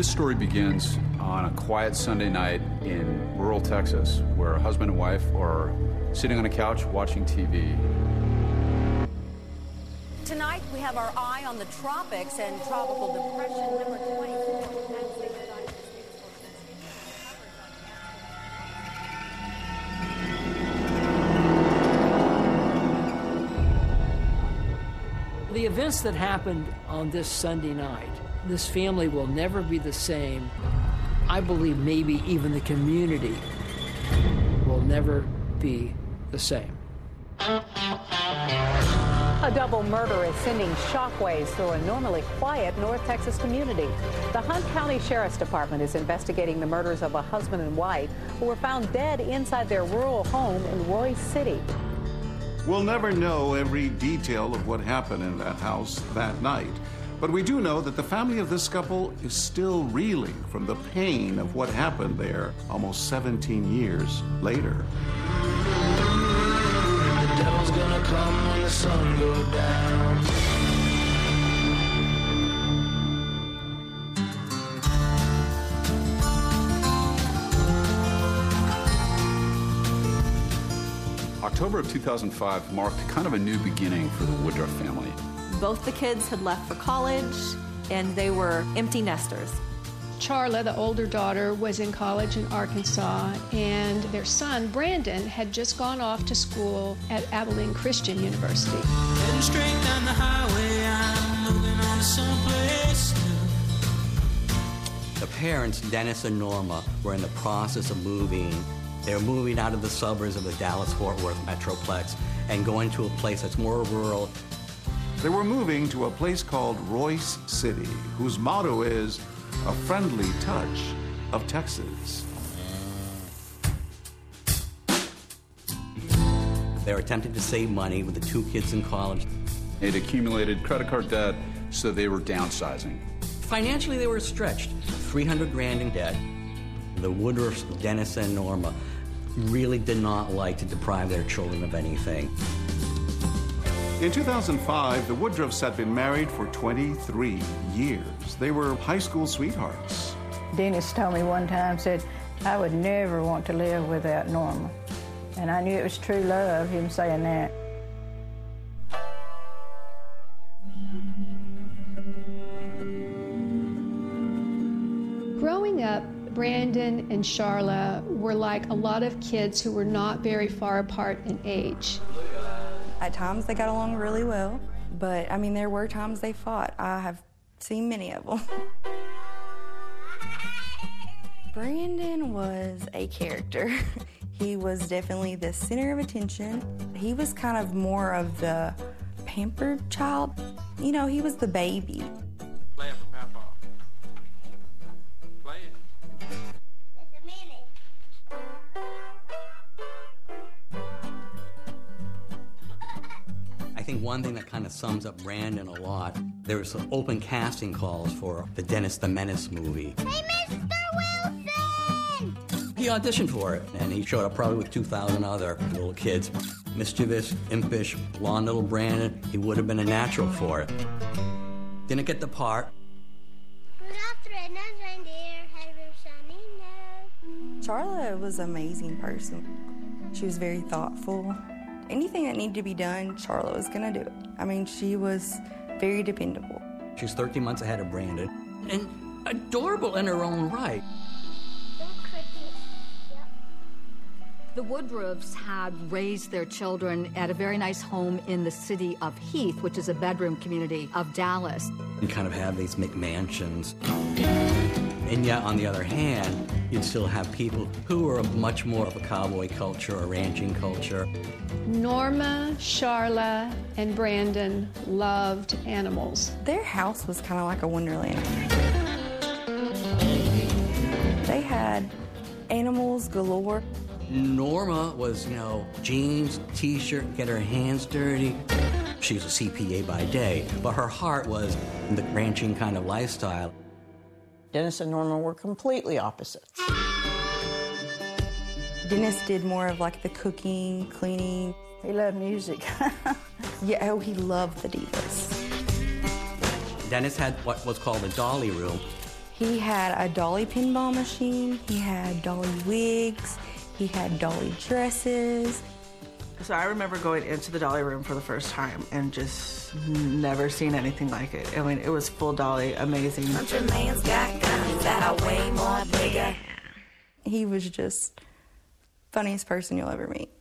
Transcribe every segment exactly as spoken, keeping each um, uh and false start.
This story begins on a quiet Sunday night in rural Texas, where a husband and wife are sitting on a couch watching T V. Tonight, we have our eye on the tropics and tropical depression number twenty-four. The events that happened on this Sunday night, this family will never be the same. I believe maybe even the community will never be the same. A double murder is sending shockwaves through a normally quiet North Texas community. The Hunt County Sheriff's Department is investigating the murders of a husband and wife who were found dead inside their rural home in Royse City. We'll never know every detail of what happened in that house that night, but we do know that the family of this couple is still reeling from the pain of what happened there almost seventeen years later. The devil's gonna come when the sun goes down. October of two thousand five marked kind of a new beginning for the Woodruff family. Both the kids had left for college, and they were empty nesters. Charla, the older daughter, was in college in Arkansas, and their son, Brandon, had just gone off to school at Abilene Christian University. Heading straight down the highway, I'm moving on to someplace new. The parents, Dennis and Norma, were in the process of moving. They were moving out of the suburbs of the Dallas-Fort Worth Metroplex and going to a place that's more rural. They were moving to a place called Royse City, whose motto is a friendly touch of Texas. They were attempting to save money with the two kids in college. They'd accumulated credit card debt, so they were downsizing. Financially, they were stretched. three hundred grand in debt. The Woodruffs, Dennis and Norma, really did not like to deprive their children of anything. In two thousand five, the Woodruffs had been married for twenty-three years. They were high school sweethearts. Dennis told me one time, said, I would never want to live without Norma. And I knew it was true love, him saying that. Growing up, Brandon and Charla were like a lot of kids who were not very far apart in age. At times they got along really well, but I mean, there were times they fought. I have seen many of them. Brandon was a character. He was definitely the center of attention. He was kind of more of the pampered child. You know, he was the baby. Play it for Papa. Play it. I think one thing that kind of sums up Brandon a lot, there was some open casting calls for the Dennis the Menace movie. Hey, Mister Wilson! He auditioned for it, and he showed up probably with two thousand other little kids. Mischievous, impish, blonde little Brandon, he would have been a natural for it. Didn't get the part. Charla was an amazing person. She was very thoughtful. Anything that needed to be done, Charla was gonna do it. I mean, she was very dependable. She's thirteen months ahead of Brandon, and adorable in her own right. The Woodruffs had raised their children at a very nice home in the city of Heath, which is a bedroom community of Dallas. You kind of have these McMansions. And yet, on the other hand, you'd still have people who are much more of a cowboy culture, a ranching culture. Norma, Charla, and Brandon loved animals. Their house was kind of like a wonderland. They had animals galore. Norma was, you know, jeans, t-shirt, get her hands dirty. She was a C P A by day, but her heart was in the ranching kind of lifestyle. Dennis and Norma were completely opposites. Dennis did more of like the cooking, cleaning. He loved music. Yeah, oh, he loved the divas. Dennis had what was called a dolly room. He had a dolly pinball machine, he had dolly wigs, he had dolly dresses. So I remember going into the dolly room for the first time and just never seen anything like it. I mean, it was full dolly, amazing. Country man's got guns that are way more bigger. He was just funniest person you'll ever meet.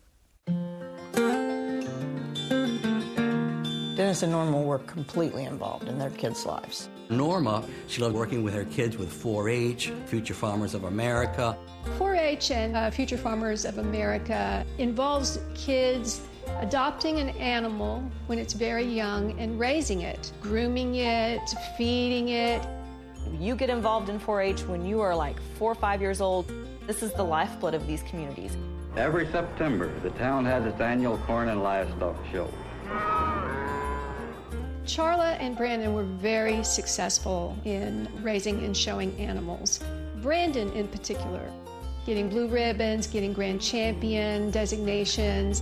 Dennis and Norma were completely involved in their kids' lives. Norma, she loved working with her kids with four H, Future Farmers of America. four H and uh, Future Farmers of America involves kids adopting an animal when it's very young and raising it, grooming it, feeding it. You get involved in four H when you are like four or five years old. This is the lifeblood of these communities. Every September, the town has its annual corn and livestock show. Charla and Brandon were very successful in raising and showing animals. Brandon in particular, getting blue ribbons, getting grand champion designations.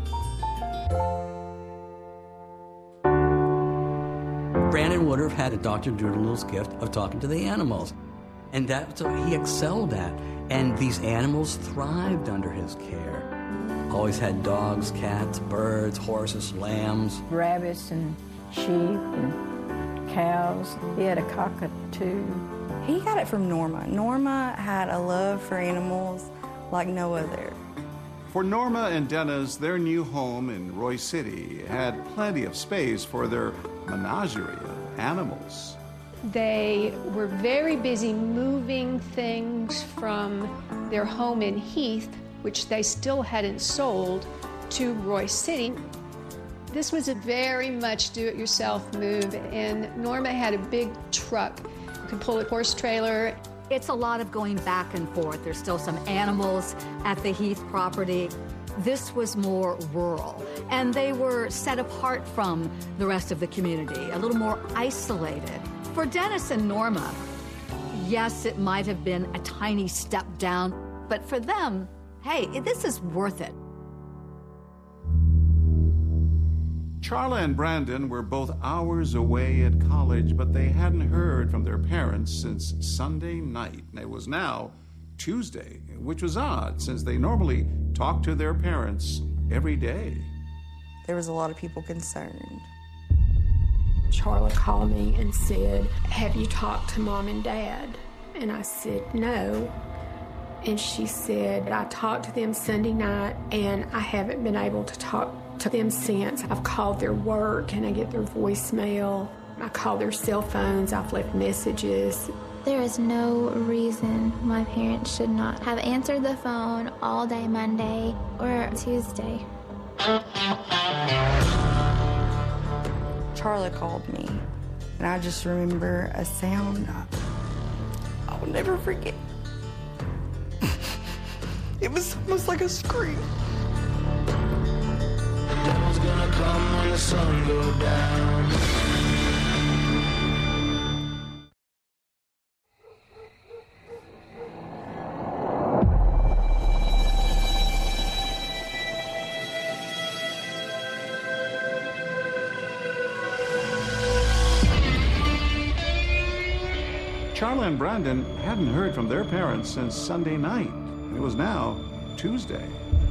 Brandon would have had a Doctor Doolittle's gift of talking to the animals. And that's what he excelled at. And these animals thrived under his care. Always had dogs, cats, birds, horses, lambs. Rabbits and sheep and cows. He had a cockatoo. He got it from Norma. Norma had a love for animals like no other. For Norma and Dennis, their new home in Roy City had plenty of space for their menagerie of animals. They were very busy moving things from their home in Heath, which they still hadn't sold, to Roy City. This was a very much do-it-yourself move, and Norma had a big truck. You could pull a horse trailer. It's a lot of going back and forth. There's still some animals at the Heath property. This was more rural, and they were set apart from the rest of the community, a little more isolated. For Dennis and Norma, yes, it might have been a tiny step down, but for them, hey, this is worth it. Charla and Brandon were both hours away at college, but they hadn't heard from their parents since Sunday night. It was now Tuesday, which was odd since they normally talk to their parents every day. There was a lot of people concerned. Charla called me and said, "Have you talked to Mom and Dad?" And I said, "No." And she said, "I talked to them Sunday night and I haven't been able to talk to them since. I've called their work and I get their voicemail. I call their cell phones, I've left messages." There is no reason my parents should not have answered the phone all day Monday or Tuesday. Charla called me, and I just remember a sound I will never forget. It was almost like a scream. Devil's gonna come when the sun goes down. Charla and Brandon hadn't heard from their parents since Sunday night. It was now Tuesday.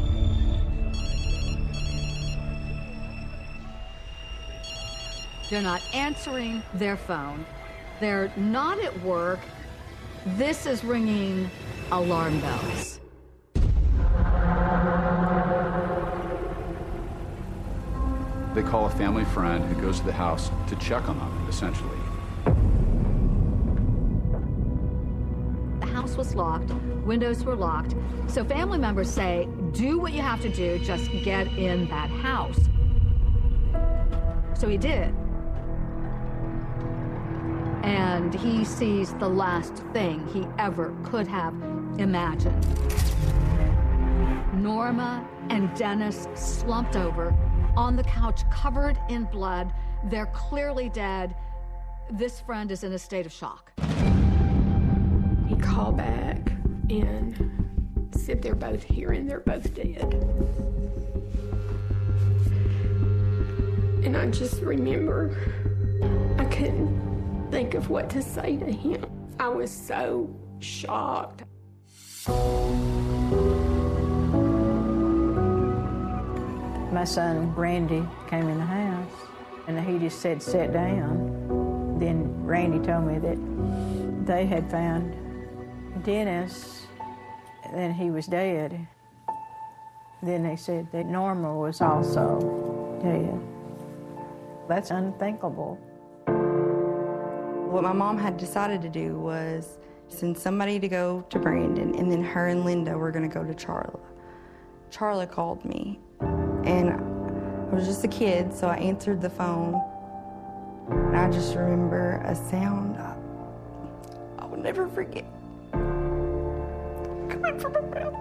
They're not answering their phone. They're not at work. This is ringing alarm bells. They call a family friend who goes to the house to check on them, essentially. The house was locked, windows were locked, so family members say, do what you have to do, just get in that house. So he did. And he sees the last thing he ever could have imagined. Norma and Dennis slumped over on the couch, covered in blood. They're clearly dead. This friend is in a state of shock. He called back and said they're both here and they're both dead. And I just remember I couldn't think of what to say to him. I was so shocked. My son, Randy, came in the house, and he just said, sit down. Then Randy told me that they had found Dennis, and he was dead. Then they said that Norma was also dead. That's unthinkable. What my mom had decided to do was send somebody to go to Brandon, and then her and Linda were going to go to Charla. Charla called me, and I was just a kid, so I answered the phone. And I just remember a sound I, I would never forget coming from her mouth.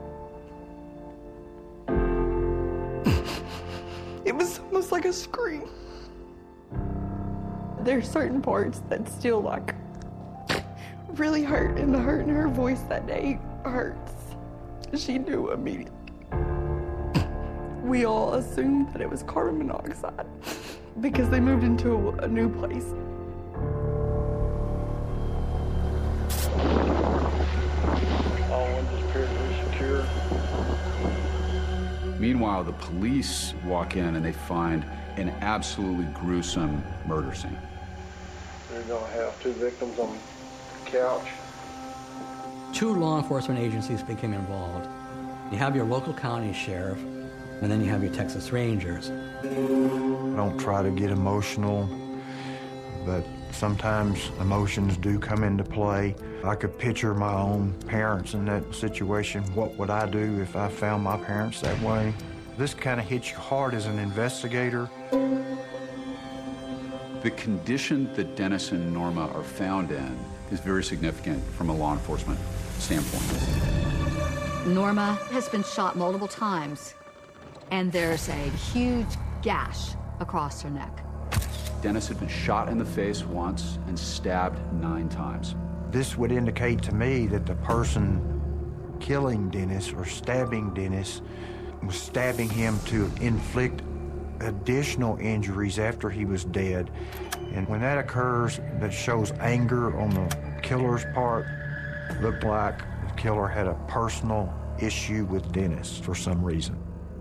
It was almost like a scream. There's certain parts that still like really hurt, and the hurt in her voice that day hurts. She knew immediately. We all assumed that it was carbon monoxide because they moved into a, a new place. All windows appear to be secure. Meanwhile, the police walk in and they find an absolutely gruesome murder scene. They're going to have two victims on the couch. Two law enforcement agencies became involved. You have your local county sheriff, and then you have your Texas Rangers. I don't try to get emotional, but sometimes emotions do come into play. I could picture my own parents in that situation. What would I do if I found my parents that way? This kind of hits you hard as an investigator. The condition that Dennis and Norma are found in is very significant from a law enforcement standpoint. Norma has been shot multiple times, and there's a huge gash across her neck. Dennis had been shot in the face once and stabbed nine times. This would indicate to me that the person killing Dennis or stabbing Dennis was stabbing him to inflict additional injuries after he was dead. And when that occurs, that shows anger on the killer's part. Looked like the killer had a personal issue with Dennis for some reason.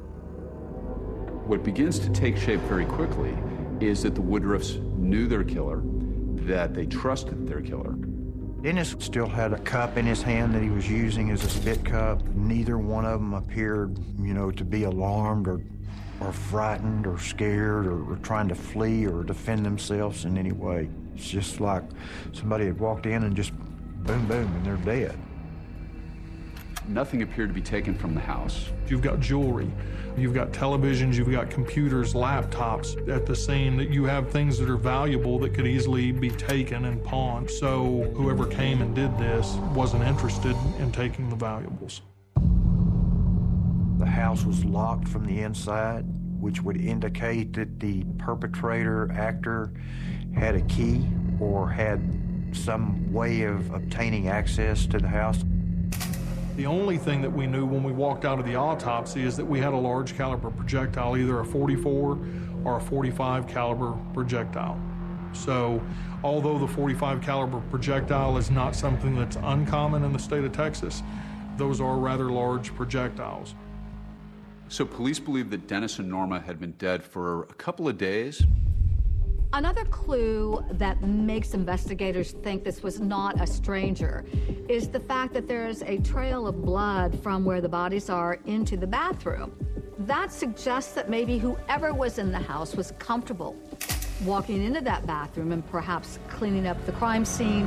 What begins to take shape very quickly is that the Woodruffs knew their killer, that they trusted their killer. Dennis still had a cup in his hand that he was using as a spit cup. Neither one of them appeared, you know, to be alarmed or, or frightened or scared or, or trying to flee or defend themselves in any way. It's just like somebody had walked in and just boom, boom, and they're dead. Nothing appeared to be taken from the house. You've got jewelry, you've got televisions, you've got computers, laptops at the scene, that you have things that are valuable that could easily be taken and pawned. So whoever came and did this wasn't interested in taking the valuables. The house was locked from the inside, which would indicate that the perpetrator, actor, had a key or had some way of obtaining access to the house. The only thing that we knew when we walked out of the autopsy is that we had a large caliber projectile, either a forty-four or a forty-five caliber projectile. So although the forty-five caliber projectile is not something that's uncommon in the state of Texas, those are rather large projectiles. So police believe that Dennis and Norma had been dead for a couple of days. Another clue that makes investigators think this was not a stranger is the fact that there's a trail of blood from where the bodies are into the bathroom. That suggests that maybe whoever was in the house was comfortable walking into that bathroom and perhaps cleaning up the crime scene.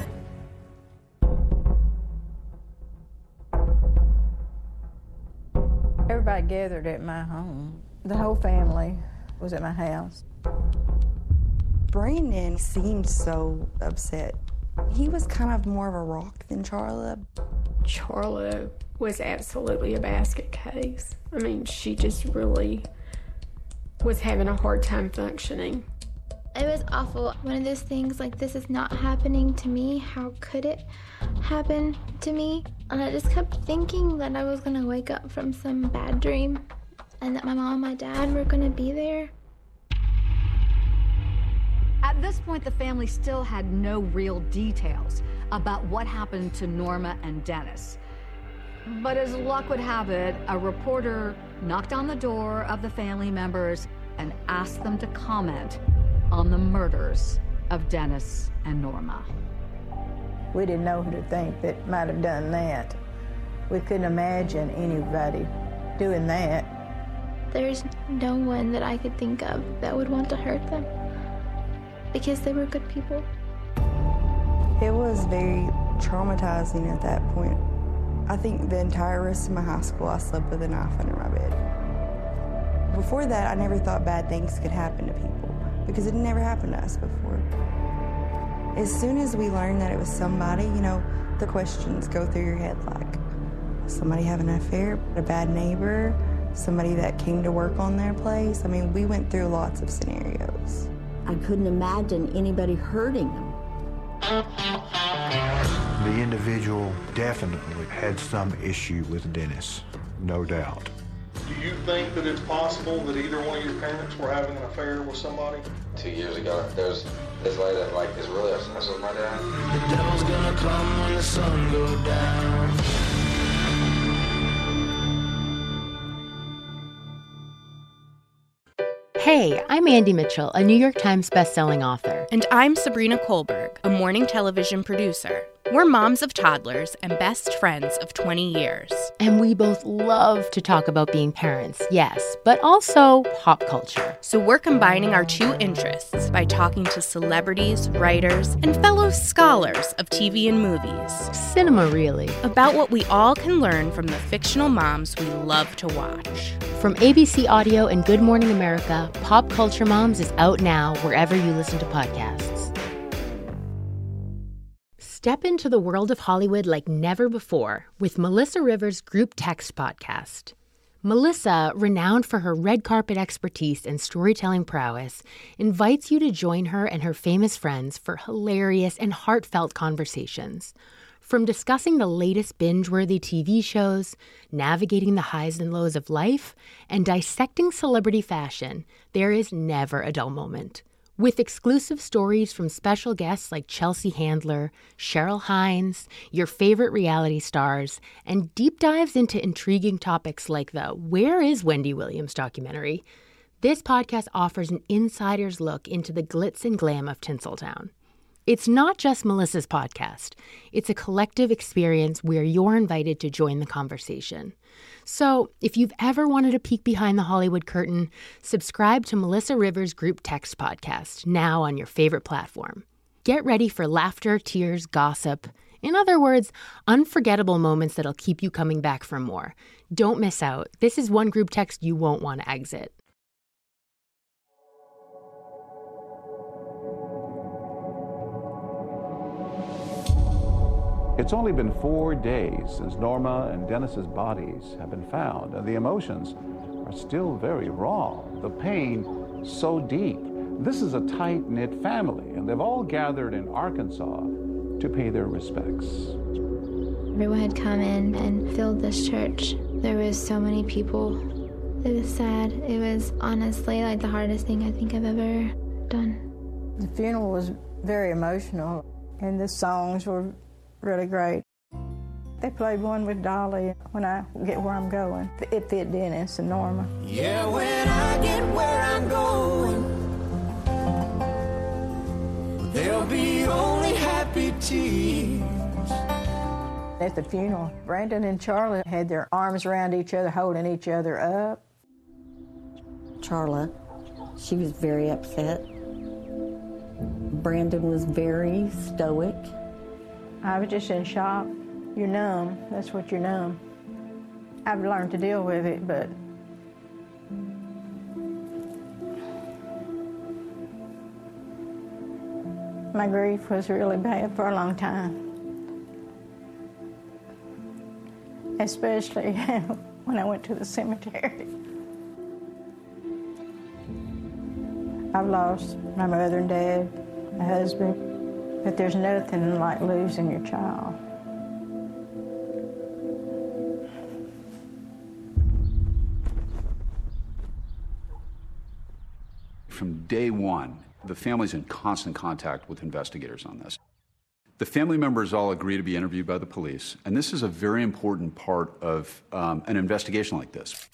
Everybody gathered at my home. The whole family was at my house. Brandon seemed so upset. He was kind of more of a rock than Charla. Charla was absolutely a basket case. I mean, she just really was having a hard time functioning. It was awful. One of those things like, this is not happening to me. How could it happen to me? And I just kept thinking that I was gonna wake up from some bad dream and that my mom and my dad were gonna be there. At this point, the family still had no real details about what happened to Norma and Dennis. But as luck would have it, a reporter knocked on the door of the family members and asked them to comment on the murders of Dennis and Norma. We didn't know who to think that might have done that. We couldn't imagine anybody doing that. There's no one that I could think of that would want to hurt them because they were good people. It was very traumatizing at that point. I think the entire rest of my high school, I slept with a knife under my bed. Before that, I never thought bad things could happen to people because it never happened to us before. As soon as we learned that it was somebody, you know, the questions go through your head like, somebody having an affair, a bad neighbor, somebody that came to work on their place. I mean, we went through lots of scenarios. I couldn't imagine anybody hurting them. The individual definitely had some issue with Dennis, no doubt. Do you think that it's possible that either one of your parents were having an affair with somebody? Two years ago, there's this lady that like is really obsessed with my dad. The devil's gonna come when the sun goes down. Hey, I'm Andy Mitchell, a New York Times bestselling author. And I'm Sabrina Kohlberg, a morning television producer. We're moms of toddlers and best friends of twenty years. And we both love to talk about being parents, yes, but also pop culture. So we're combining our two interests by talking to celebrities, writers, and fellow scholars of T V and movies. Cinema, really. About what we all can learn from the fictional moms we love to watch. From A B C Audio and Good Morning America, Pop Culture Moms is out now wherever you listen to podcasts. Step into the world of Hollywood like never before with Melissa Rivers' Group Text podcast. Melissa, renowned for her red carpet expertise and storytelling prowess, invites you to join her and her famous friends for hilarious and heartfelt conversations. From discussing the latest binge-worthy T V shows, navigating the highs and lows of life, and dissecting celebrity fashion, there is never a dull moment. With exclusive stories from special guests like Chelsea Handler, Cheryl Hines, your favorite reality stars, and deep dives into intriguing topics like the Where is Wendy Williams documentary, this podcast offers an insider's look into the glitz and glam of Tinseltown. It's not just Melissa's podcast. It's a collective experience where you're invited to join the conversation. So if you've ever wanted a peek behind the Hollywood curtain, subscribe to Melissa Rivers' Group Text podcast, now on your favorite platform. Get ready for laughter, tears, gossip. In other words, unforgettable moments that'll keep you coming back for more. Don't miss out. This is one group text you won't want to exit. It's only been four days since Norma and Dennis's bodies have been found, and the emotions are still very raw. The pain so deep. This is a tight-knit family, and they've all gathered in Arkansas to pay their respects. Everyone had come in and filled this church. There was so many people. It was sad. It was honestly like the hardest thing I think I've ever done. The funeral was very emotional, and the songs were really great. They played one with Dolly, When I Get Where I'm Going. It fit Dennis and Norma. Yeah, when I get where I'm going, there'll be only happy tears. At the funeral, Brandon and Charlie had their arms around each other, holding each other up. Charla, she was very upset. Brandon was very stoic. I was just in shock. You're numb. That's what you're numb. I've learned to deal with it, but my grief was really bad for a long time. Especially when I went to the cemetery. I've lost my mother and dad, my husband. But there's nothing like losing your child. From day one, the family's in constant contact with investigators on this. The family members all agree to be interviewed by the police, and this is a very important part of um, an investigation like this.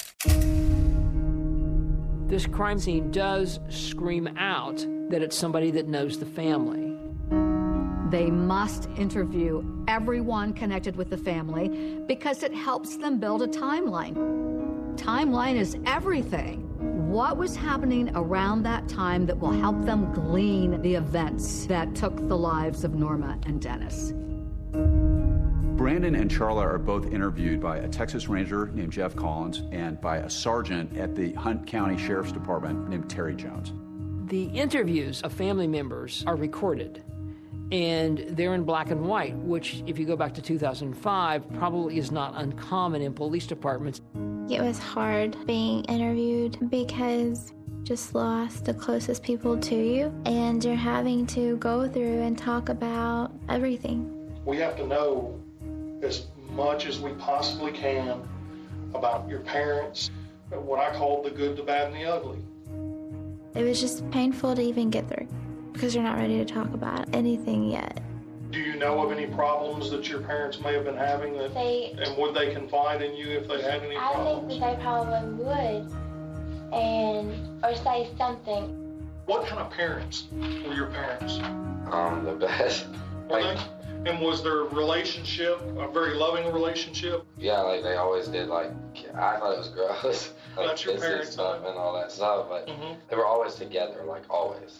This crime scene does scream out that it's somebody that knows the family. They must interview everyone connected with the family because it helps them build a timeline. Timeline is everything. What was happening around that time that will help them glean the events that took the lives of Norma and Dennis? Brandon and Charla are both interviewed by a Texas Ranger named Jeff Collins and by a sergeant at the Hunt County Sheriff's Department named Terry Jones. The interviews of family members are recorded, and they're in black and white, which, if you go back to two thousand five, probably is not uncommon in police departments. It was hard being interviewed because you just lost the closest people to you, and you're having to go through and talk about everything. We have to know as much as we possibly can about your parents, what I call the good, the bad, and the ugly. It was just painful to even get through because you're not ready to talk about anything yet. Do you know of any problems that your parents may have been having, that, they, and would they confide in you if they had any I problems? think that they probably would, and or say something. What kind of parents were your parents? Um, the best. Were they? And was their relationship a very loving relationship? Yeah, like they always did. Like I thought it was gross, like That's your kissing parents, stuff and all that stuff, but mm-hmm. they were always together, like always.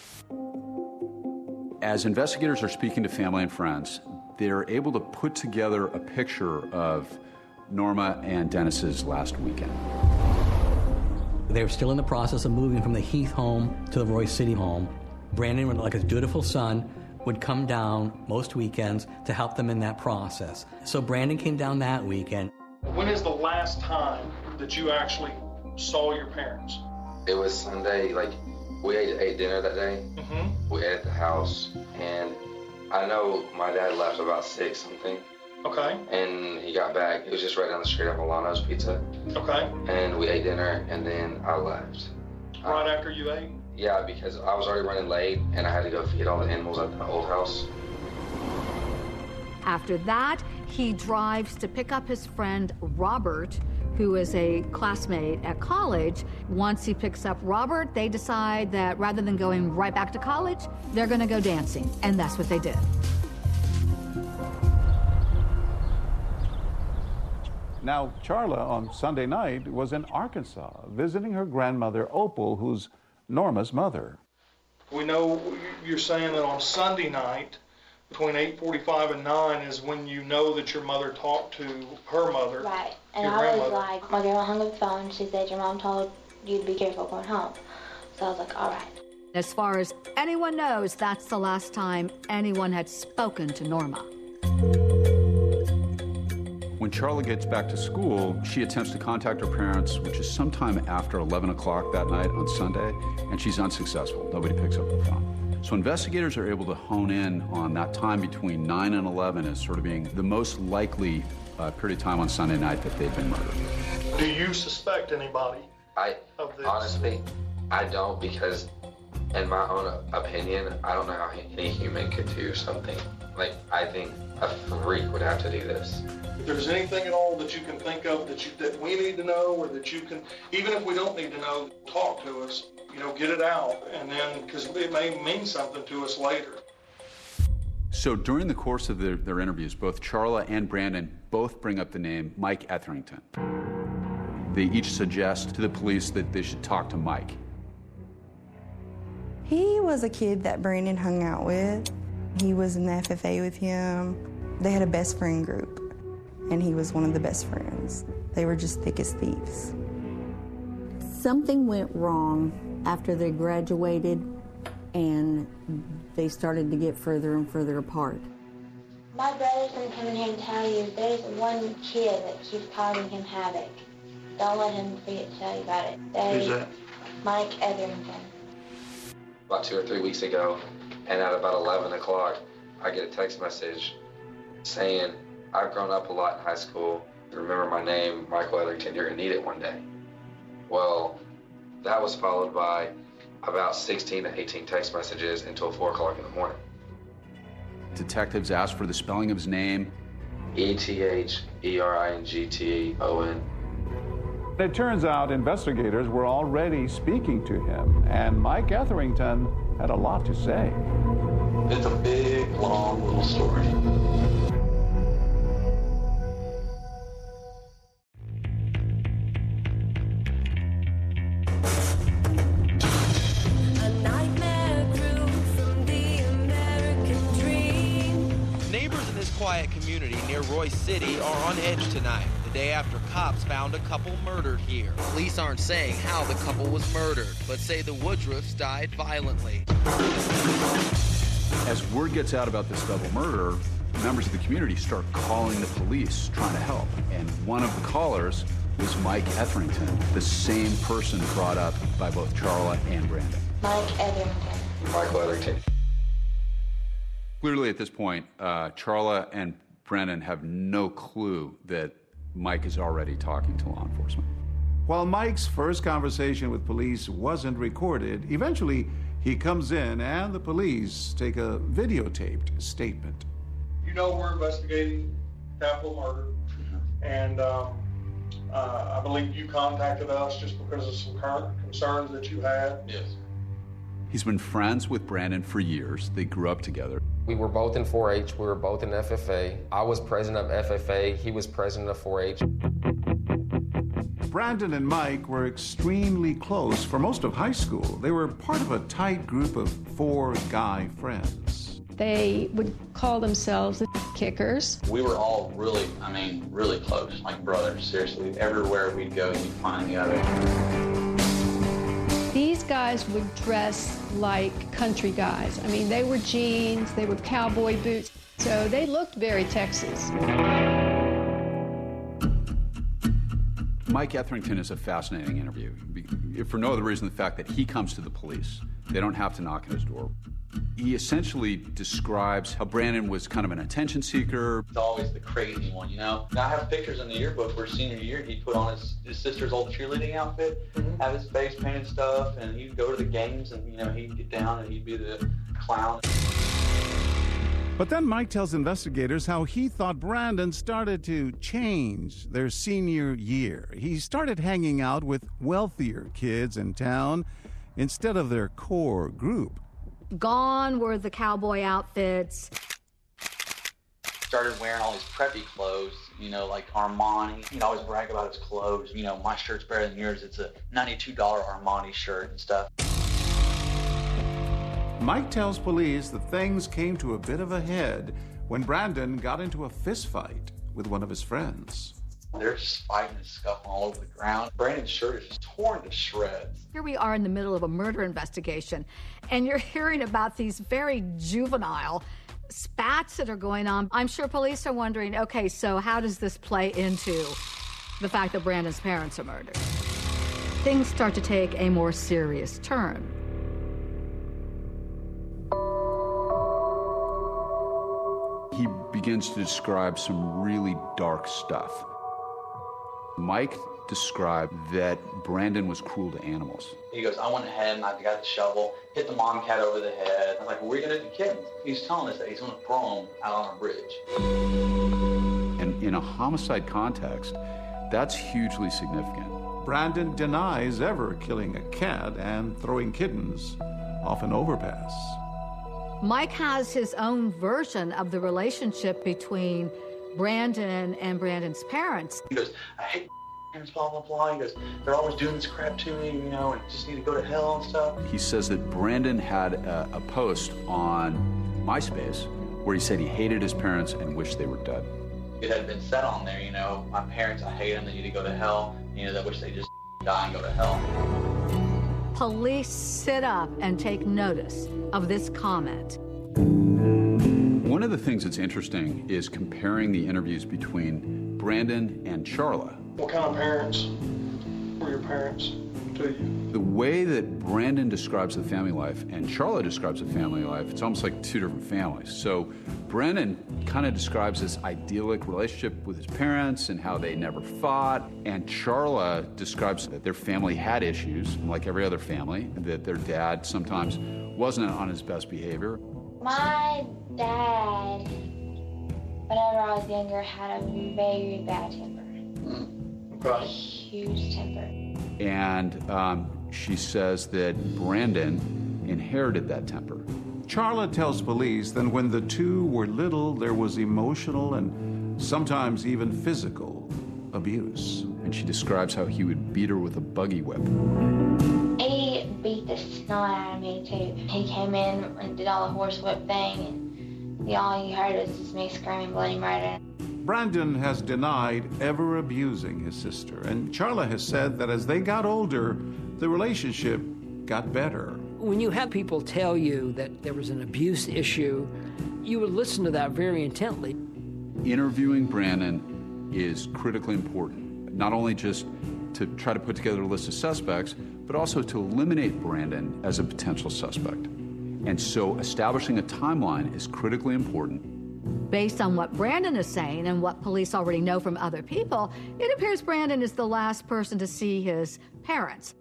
As investigators are speaking to family and friends, they're able to put together a picture of Norma and Dennis's last weekend. They were still in the process of moving from the Heath home to the Royce City home. Brandon, like a dutiful son, would come down most weekends to help them in that process. So Brandon came down that weekend. When is the last time that you actually saw your parents? It was Sunday, like we ate, ate dinner that day. Mm-hmm. We ate at the house, and I know my dad left about six something. Okay. And he got back. It was just right down the street at Milano's Pizza. Okay. And we ate dinner, and then I left. Right um, after you ate? Yeah, because I was already running late, and I had to go feed all the animals at the old house. After that, he drives to pick up his friend Robert, who is a classmate at college. Once he picks up Robert, they decide that rather than going right back to college, they're going to go dancing, and that's what they did. Now, Charla on Sunday night was in Arkansas visiting her grandmother Opal, who's Norma's mother. We know you're saying that on Sunday night, between eight forty-five and nine is when you know that your mother talked to her mother. Right. And your I grandmother. was like, my grandma hung up the phone. She said, your mom told you to be careful going home. So I was like, all right. As far as anyone knows, that's the last time anyone had spoken to Norma. When Charla gets back to school, she attempts to contact her parents, which is sometime after eleven o'clock that night on Sunday, and she's unsuccessful. Nobody picks up the phone. So investigators are able to hone in on that time between nine and eleven as sort of being the most likely uh, period of time on Sunday night that they've been murdered. Do you suspect anybody I of this? Honestly, I don't, because in my own opinion, I don't know how any human could do something. Like, I think a freak would have to do this. If there's anything at all that you can think of that you that we need to know, or that you can, even if we don't need to know, talk to us. You know, get it out, and then, because it may mean something to us later. So during the course of their, their interviews, both Charla and Brandon both bring up the name Mike Etherington. They each suggest to the police that they should talk to Mike. He was a kid that Brandon hung out with. He was in the F F A with him. They had a best friend group, and he was one of the best friends. They were just thick as thieves. Something went wrong after they graduated, and they started to get further and further apart. My brother's gonna come in here and tell you there's one kid that keeps causing him havoc. Don't let him forget to tell you about it. There's Who's that? Mike Etherington. About two or three weeks ago, and at about eleven o'clock, I get a text message saying, I've grown up a lot in high school. Remember my name, Michael Etherington, you're gonna need it one day. Well, that was followed by about sixteen to eighteen text messages until four o'clock in the morning. Detectives asked for the spelling of his name. E T H E R I N G T O N. It turns out investigators were already speaking to him, and Mike Etherington had a lot to say. It's a big, long little story. Quiet community near Royce City are on edge tonight, the day after cops found a couple murdered here. Police aren't saying how the couple was murdered, but say the Woodruffs died violently. As word gets out about this double murder, members of the community start calling the police, trying to help. And one of the callers was Mike Etherington, the same person brought up by both Charla and Brandon. Mike Etherington. Michael Etherington. Clearly, at this point, uh, Charla and Brandon have no clue that Mike is already talking to law enforcement. While Mike's first conversation with police wasn't recorded, eventually he comes in and the police take a videotaped statement. You know we're investigating capital murder, and um, uh, I believe you contacted us just because of some current concerns that you had. Yes. He's been friends with Brandon for years. They grew up together. We were both in four H. We were both in F F A. I was president of F F A. He was president of four H. Brandon and Mike were extremely close for most of high school. They were part of a tight group of four guy friends. They would call themselves the Kickers. We were all really, I mean, really close, like brothers, seriously. Everywhere we'd go, you'd find the other. These guys would dress like country guys. I mean, they were jeans, they were cowboy boots, so they looked very Texas. Mike Etherington is a fascinating interview, if for no other reason the fact that he comes to the police. They don't have to knock on his door. He essentially describes how Brandon was kind of an attention seeker. It's always the crazy one, you know? I have pictures in the yearbook where senior year he'd put on his, his sister's old cheerleading outfit, mm-hmm. have his face painted stuff, and he'd go to the games and, you know, he'd get down and he'd be the clown. But then Mike tells investigators how he thought Brandon started to change their senior year. He started hanging out with wealthier kids in town instead of their core group. Gone were the cowboy outfits. Started wearing all these preppy clothes, you know, like Armani. He'd always brag about his clothes. You know, my shirt's better than yours. It's a ninety-two dollar Armani shirt and stuff. Mike tells police that things came to a bit of a head when Brandon got into a fist fight with one of his friends. They're just fighting and scuffling all over the ground. Brandon's shirt is just torn to shreds. Here we are in the middle of a murder investigation, and you're hearing about these very juvenile spats that are going on. I'm sure police are wondering, okay, so how does this play into the fact that Brandon's parents are murdered? Things start to take a more serious turn. He begins to describe some really dark stuff. Mike described that Brandon was cruel to animals. He goes, I went ahead and I got the shovel, hit the mom cat over the head. I'm like, well, we're going to do kittens. He's telling us that he's going to throw them out on a bridge. And in a homicide context, that's hugely significant. Brandon denies ever killing a cat and throwing kittens off an overpass. Mike has his own version of the relationship between Brandon and Brandon's parents. He goes, I hate parents, blah, blah, blah. He goes, they're always doing this crap to me, you know, and I just need to go to hell and stuff. He says that Brandon had a, a post on MySpace where he said he hated his parents and wished they were dead. It had been said on there, you know, my parents, I hate them, they need to go to hell. You know, they wish they just die and go to hell. Police sit up and take notice of this comment. One of the things that's interesting is comparing the interviews between Brandon and Charla. What kind of parents were your parents to you? The way that Brandon describes the family life and Charla describes the family life, it's almost like two different families. So Brandon kind of describes this idyllic relationship with his parents and how they never fought. And Charla describes that their family had issues, like every other family, that their dad sometimes wasn't on his best behavior. My Dad, whenever I was younger, had a very bad temper. Okay. Huge temper. And um, she says that Brandon inherited that temper. Charla tells police that when the two were little, there was emotional and sometimes even physical abuse. And she describes how he would beat her with a buggy whip. He beat the snot out of me, too. He came in and did all the horsewhip thing, and the, all you heard was just me screaming bloody murder. Brandon has denied ever abusing his sister, and Charla has said that as they got older, the relationship got better. When you have people tell you that there was an abuse issue, you would listen to that very intently. Interviewing Brandon is critically important, not only just to try to put together a list of suspects, but also to eliminate Brandon as a potential suspect. And so establishing a timeline is critically important. Based on what Brandon is saying and what police already know from other people, it appears Brandon is the last person to see his parents.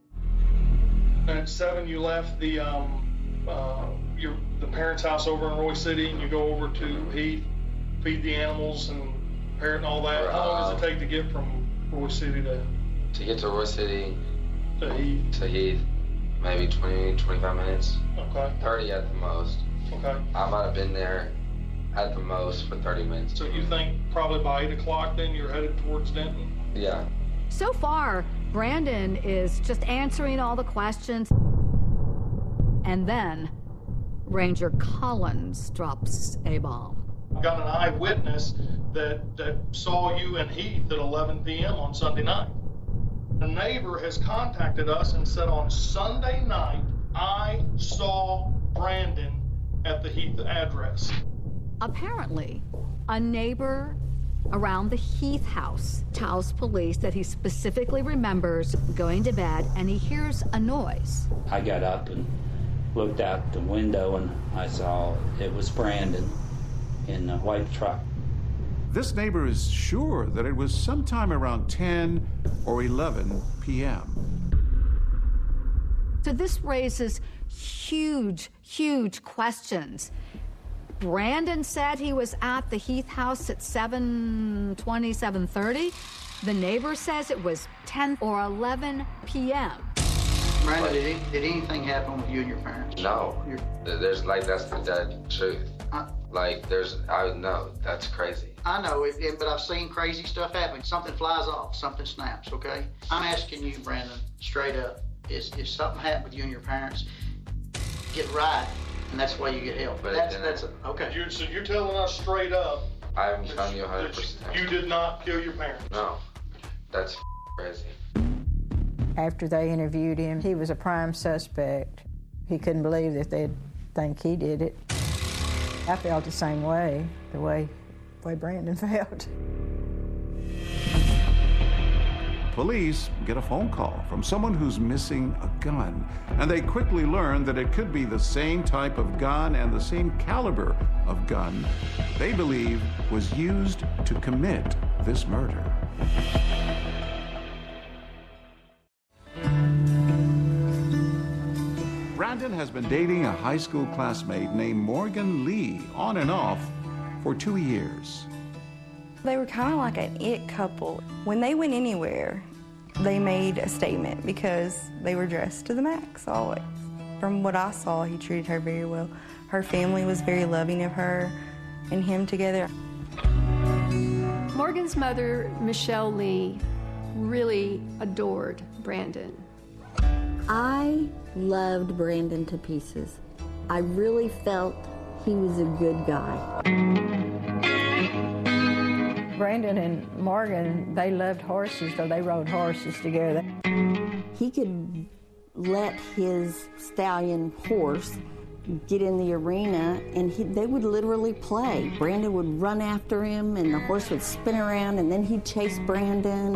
And at seven, you left the um, uh, your the parents' house over in Roy City, and you go over to Heath, feed the animals and parrot and all that. How long does it take to get from Roy City to? To get to Roy City. To Heath. To Heath, maybe twenty, twenty-five minutes. Okay. thirty at the most. Okay. I might have been there at the most for thirty minutes. So you think probably by eight o'clock then you're headed towards Denton? Yeah. So far, Brandon is just answering all the questions. And then Ranger Collins drops a bomb. I've got an eyewitness that, that saw you and Heath at eleven p m on Sunday night. A neighbor has contacted us and said on Sunday night, I saw Brandon at the Heath address. Apparently, a neighbor around the Heath house tells police that he specifically remembers going to bed and he hears a noise. I got up and looked out the window and I saw it was Brandon in a white truck. This neighbor is sure that it was sometime around ten or eleven p m So this raises huge, huge questions. Brandon said he was at the Heath house at seven twenty, seven thirty. The neighbor says it was ten or eleven p m Brandon, did, any, did anything happen with you and your parents? No. You're, there's like, that's the dead truth. I, like, there's, I know, that's crazy. I know, it, it, but I've seen crazy stuff happen. Something flies off, something snaps, okay? I'm asking you, Brandon, straight up, is if something happened with you and your parents, get right, and that's why you get help. But that's, then that's, okay. You're, so you're telling us straight up I'm telling you one hundred percent. that you did not kill your parents? No. That's crazy. After they interviewed him, he was a prime suspect. He couldn't believe that they'd think he did it. I felt the same way, the way, the way Brandon felt. Police get a phone call from someone who's missing a gun, and they quickly learn that it could be the same type of gun and the same caliber of gun they believe was used to commit this murder. Brandon has been dating a high school classmate named Morgan Lee on and off for two years. They were kind of like an it couple. When they went anywhere, they made a statement because they were dressed to the max always. From what I saw, he treated her very well. Her family was very loving of her and him together. Morgan's mother, Michelle Lee, really adored Brandon. I loved Brandon to pieces. I really felt he was a good guy. Brandon and Morgan, they loved horses, so they rode horses together. He could let his stallion horse get in the arena, and he, they would literally play. Brandon would run after him, and the horse would spin around, and then he'd chase Brandon.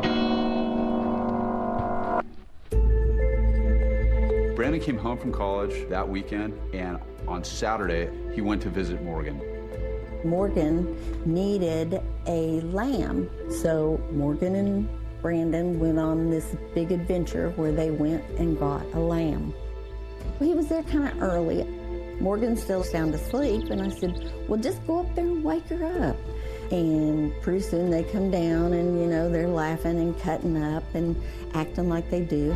Brandon came home from college that weekend, and on Saturday, he went to visit Morgan. Morgan needed a lamb, so Morgan and Brandon went on this big adventure where they went and got a lamb. He was there kind of early. Morgan's still sound asleep, and I said, well, just go up there and wake her up. And pretty soon they come down and, you know, they're laughing and cutting up and acting like they do.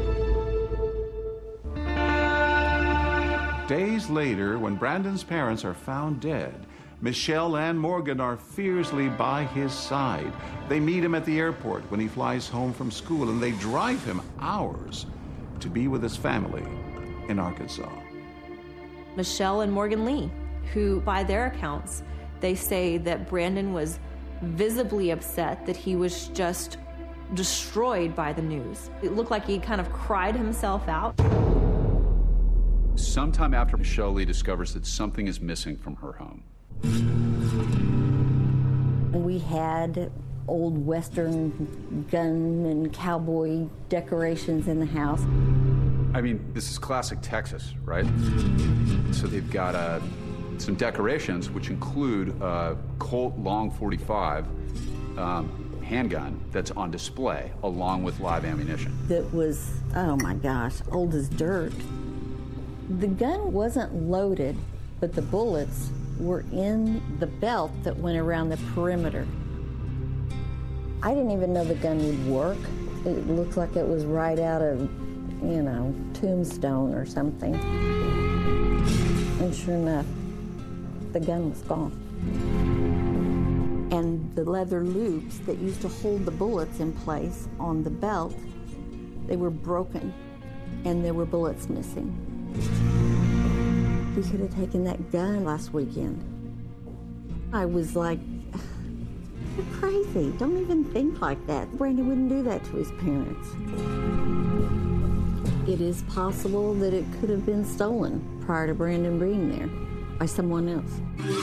Days later, when Brandon's parents are found dead, Michelle and Morgan are fiercely by his side. They meet him at the airport when he flies home from school, and they drive him hours to be with his family in Arkansas. Michelle and Morgan Lee, who, by their accounts, they say that Brandon was visibly upset, that he was just destroyed by the news. It looked like he kind of cried himself out. Sometime after Michelle Lee discovers that something is missing from her home. We had old Western gun and cowboy decorations in the house. I mean, this is classic Texas, right? So they've got uh, some decorations, which include a Colt Long forty-five um, handgun that's on display, along with live ammunition. That was, oh my gosh, old as dirt. The gun wasn't loaded, but the bullets were in the belt that went around the perimeter. I didn't even know the gun would work. It looked like it was right out of, you know, Tombstone or something. And sure enough, the gun was gone. And the leather loops that used to hold the bullets in place on the belt, they were broken, and there were bullets missing. He could have taken that gun last weekend. I was like, you're crazy. Don't even think like that. Brandon wouldn't do that to his parents. It is possible that it could have been stolen prior to Brandon being there by someone else.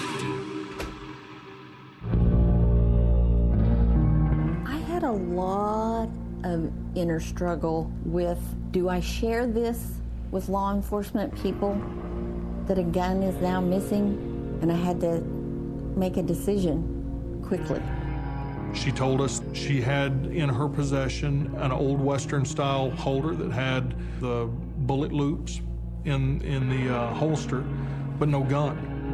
I had a lot of inner struggle with, do I share this with law enforcement people that a gun is now missing? And I had to make a decision quickly. She told us she had in her possession an old Western style holder that had the bullet loops in, in the uh, holster, but no gun.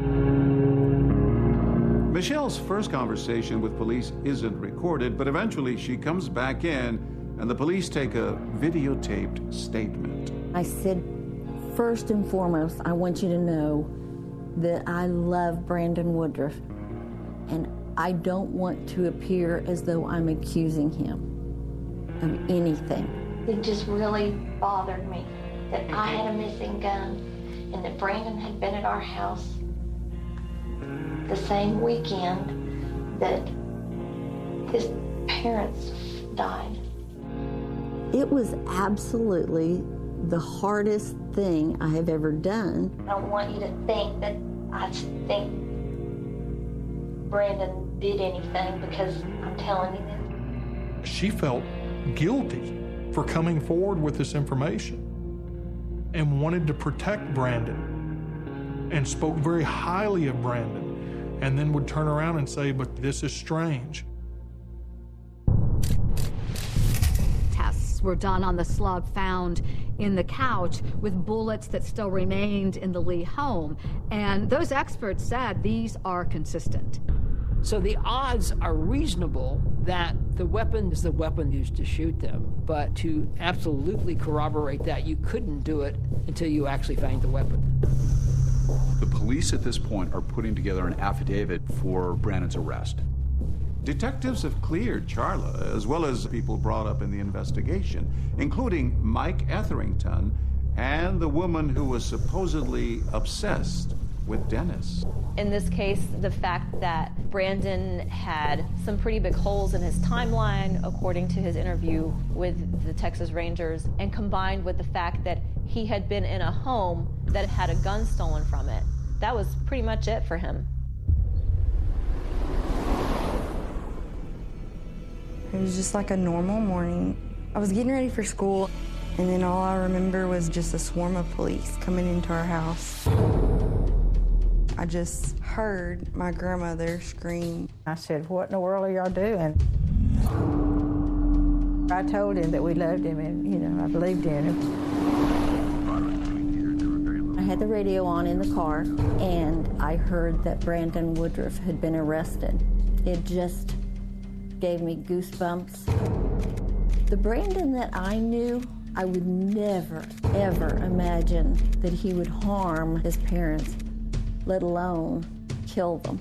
Michelle's first conversation with police isn't recorded, but eventually she comes back in and the police take a videotaped statement. I said, first and foremost, I want you to know that I love Brandon Woodruff, and I don't want to appear as though I'm accusing him of anything. It just really bothered me that I had a missing gun and that Brandon had been at our house the same weekend that his parents died. It was absolutely the hardest thing I have ever done. I don't want you to think that I think Brandon did anything because I'm telling you this. She felt guilty for coming forward with this information and wanted to protect Brandon and spoke very highly of Brandon, and then would turn around and say, but this is strange. Tests were done on the slug found in the couch with bullets that still remained in the Lee home, and those experts said these are consistent. So the odds are reasonable that the weapon is the weapon used to shoot them, but to absolutely corroborate that, you couldn't do it until you actually found the weapon. The police at this point are putting together an affidavit for Brandon's arrest. Detectives have cleared Charla, as well as people brought up in the investigation, including Mike Etherington and the woman who was supposedly obsessed with Dennis. In this case, the fact that Brandon had some pretty big holes in his timeline, according to his interview with the Texas Rangers, and combined with the fact that he had been in a home that had a gun stolen from it, that was pretty much it for him. It was just like a normal morning. I was getting ready for school, and then all I remember was just a swarm of police coming into our house. I just heard my grandmother scream. I said, what in the world are y'all doing? I told him that we loved him and, you know, I believed in him. I had the radio on in the car, and I heard that Brandon Woodruff had been arrested. It just gave me goosebumps. The Brandon that I knew, I would never, ever imagine that he would harm his parents, let alone kill them.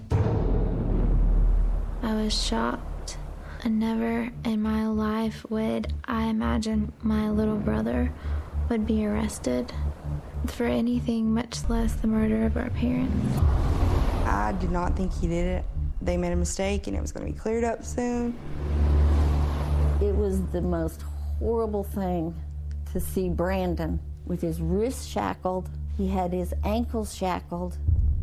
I was shocked. And never in my life would I imagine my little brother would be arrested for anything, much less the murder of our parents. I did not think he did it. They made a mistake and it was going to be cleared up soon. It was the most horrible thing to see Brandon with his wrists shackled. He had his ankles shackled.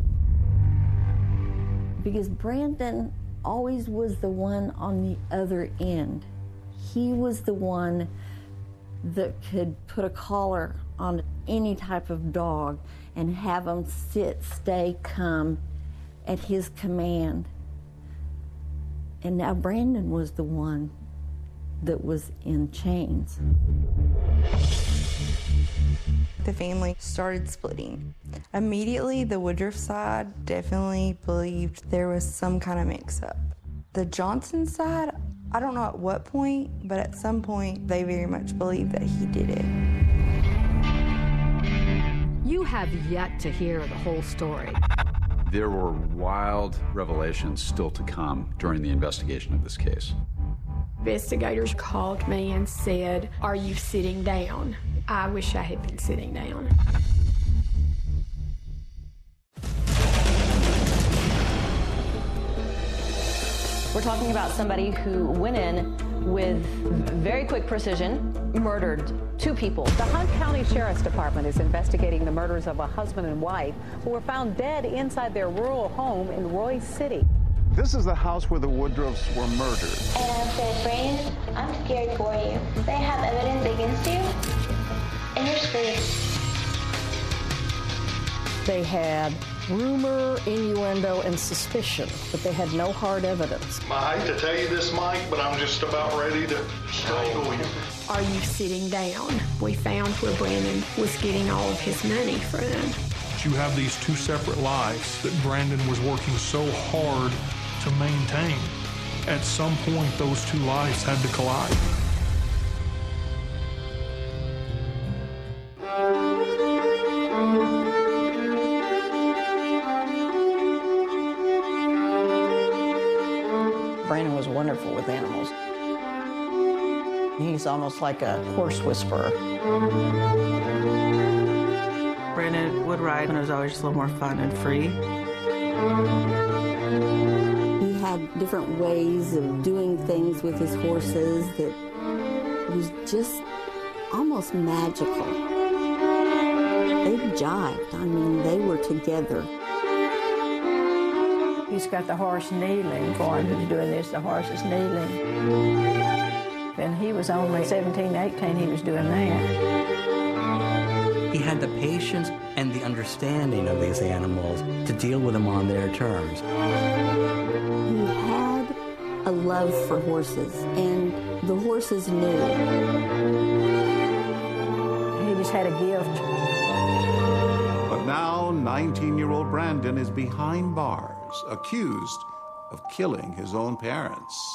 Because Brandon always was the one on the other end. He was the one that could put a collar on any type of dog and have them sit, stay, come at his command. And now Brandon was the one that was in chains. The family started splitting. Immediately, the Woodruff side definitely believed there was some kind of mix-up. The Johnson side, I don't know at what point, but at some point, they very much believed that he did it. You have yet to hear the whole story. There were wild revelations still to come during the investigation of this case. Investigators called me and said, "Are you sitting down?" I wish I had been sitting down. We're talking about somebody who went in with very quick precision, murdered two people. The Hunt County Sheriff's Department is investigating the murders of a husband and wife who were found dead inside their rural home in Royce City. This is the house where the Woodruffs were murdered. And I'm so afraid. I'm scared for you. They have evidence against you, and you're screwed. They had rumor, innuendo, and suspicion, but they had no hard evidence. I hate to tell you this, Mike, but I'm just about ready to strangle you. Are you sitting down? We found where Brandon was getting all of his money from. You have these two separate lives that Brandon was working so hard to maintain. At some point, those two lives had to collide. Brandon was wonderful with animals. He's almost like a horse whisperer. Brandon would ride when it was always just a little more fun and free. He had different ways of doing things with his horses that was just almost magical. They jived. I mean, they were together. He's got the horse kneeling for him. He's doing this, the horse is kneeling. When he was only seventeen, eighteen, he was doing that. He had the patience and the understanding of these animals to deal with them on their terms. He had a love for horses, and the horses knew. He just had a gift. But now, nineteen-year-old Brandon is behind bars, accused of killing his own parents.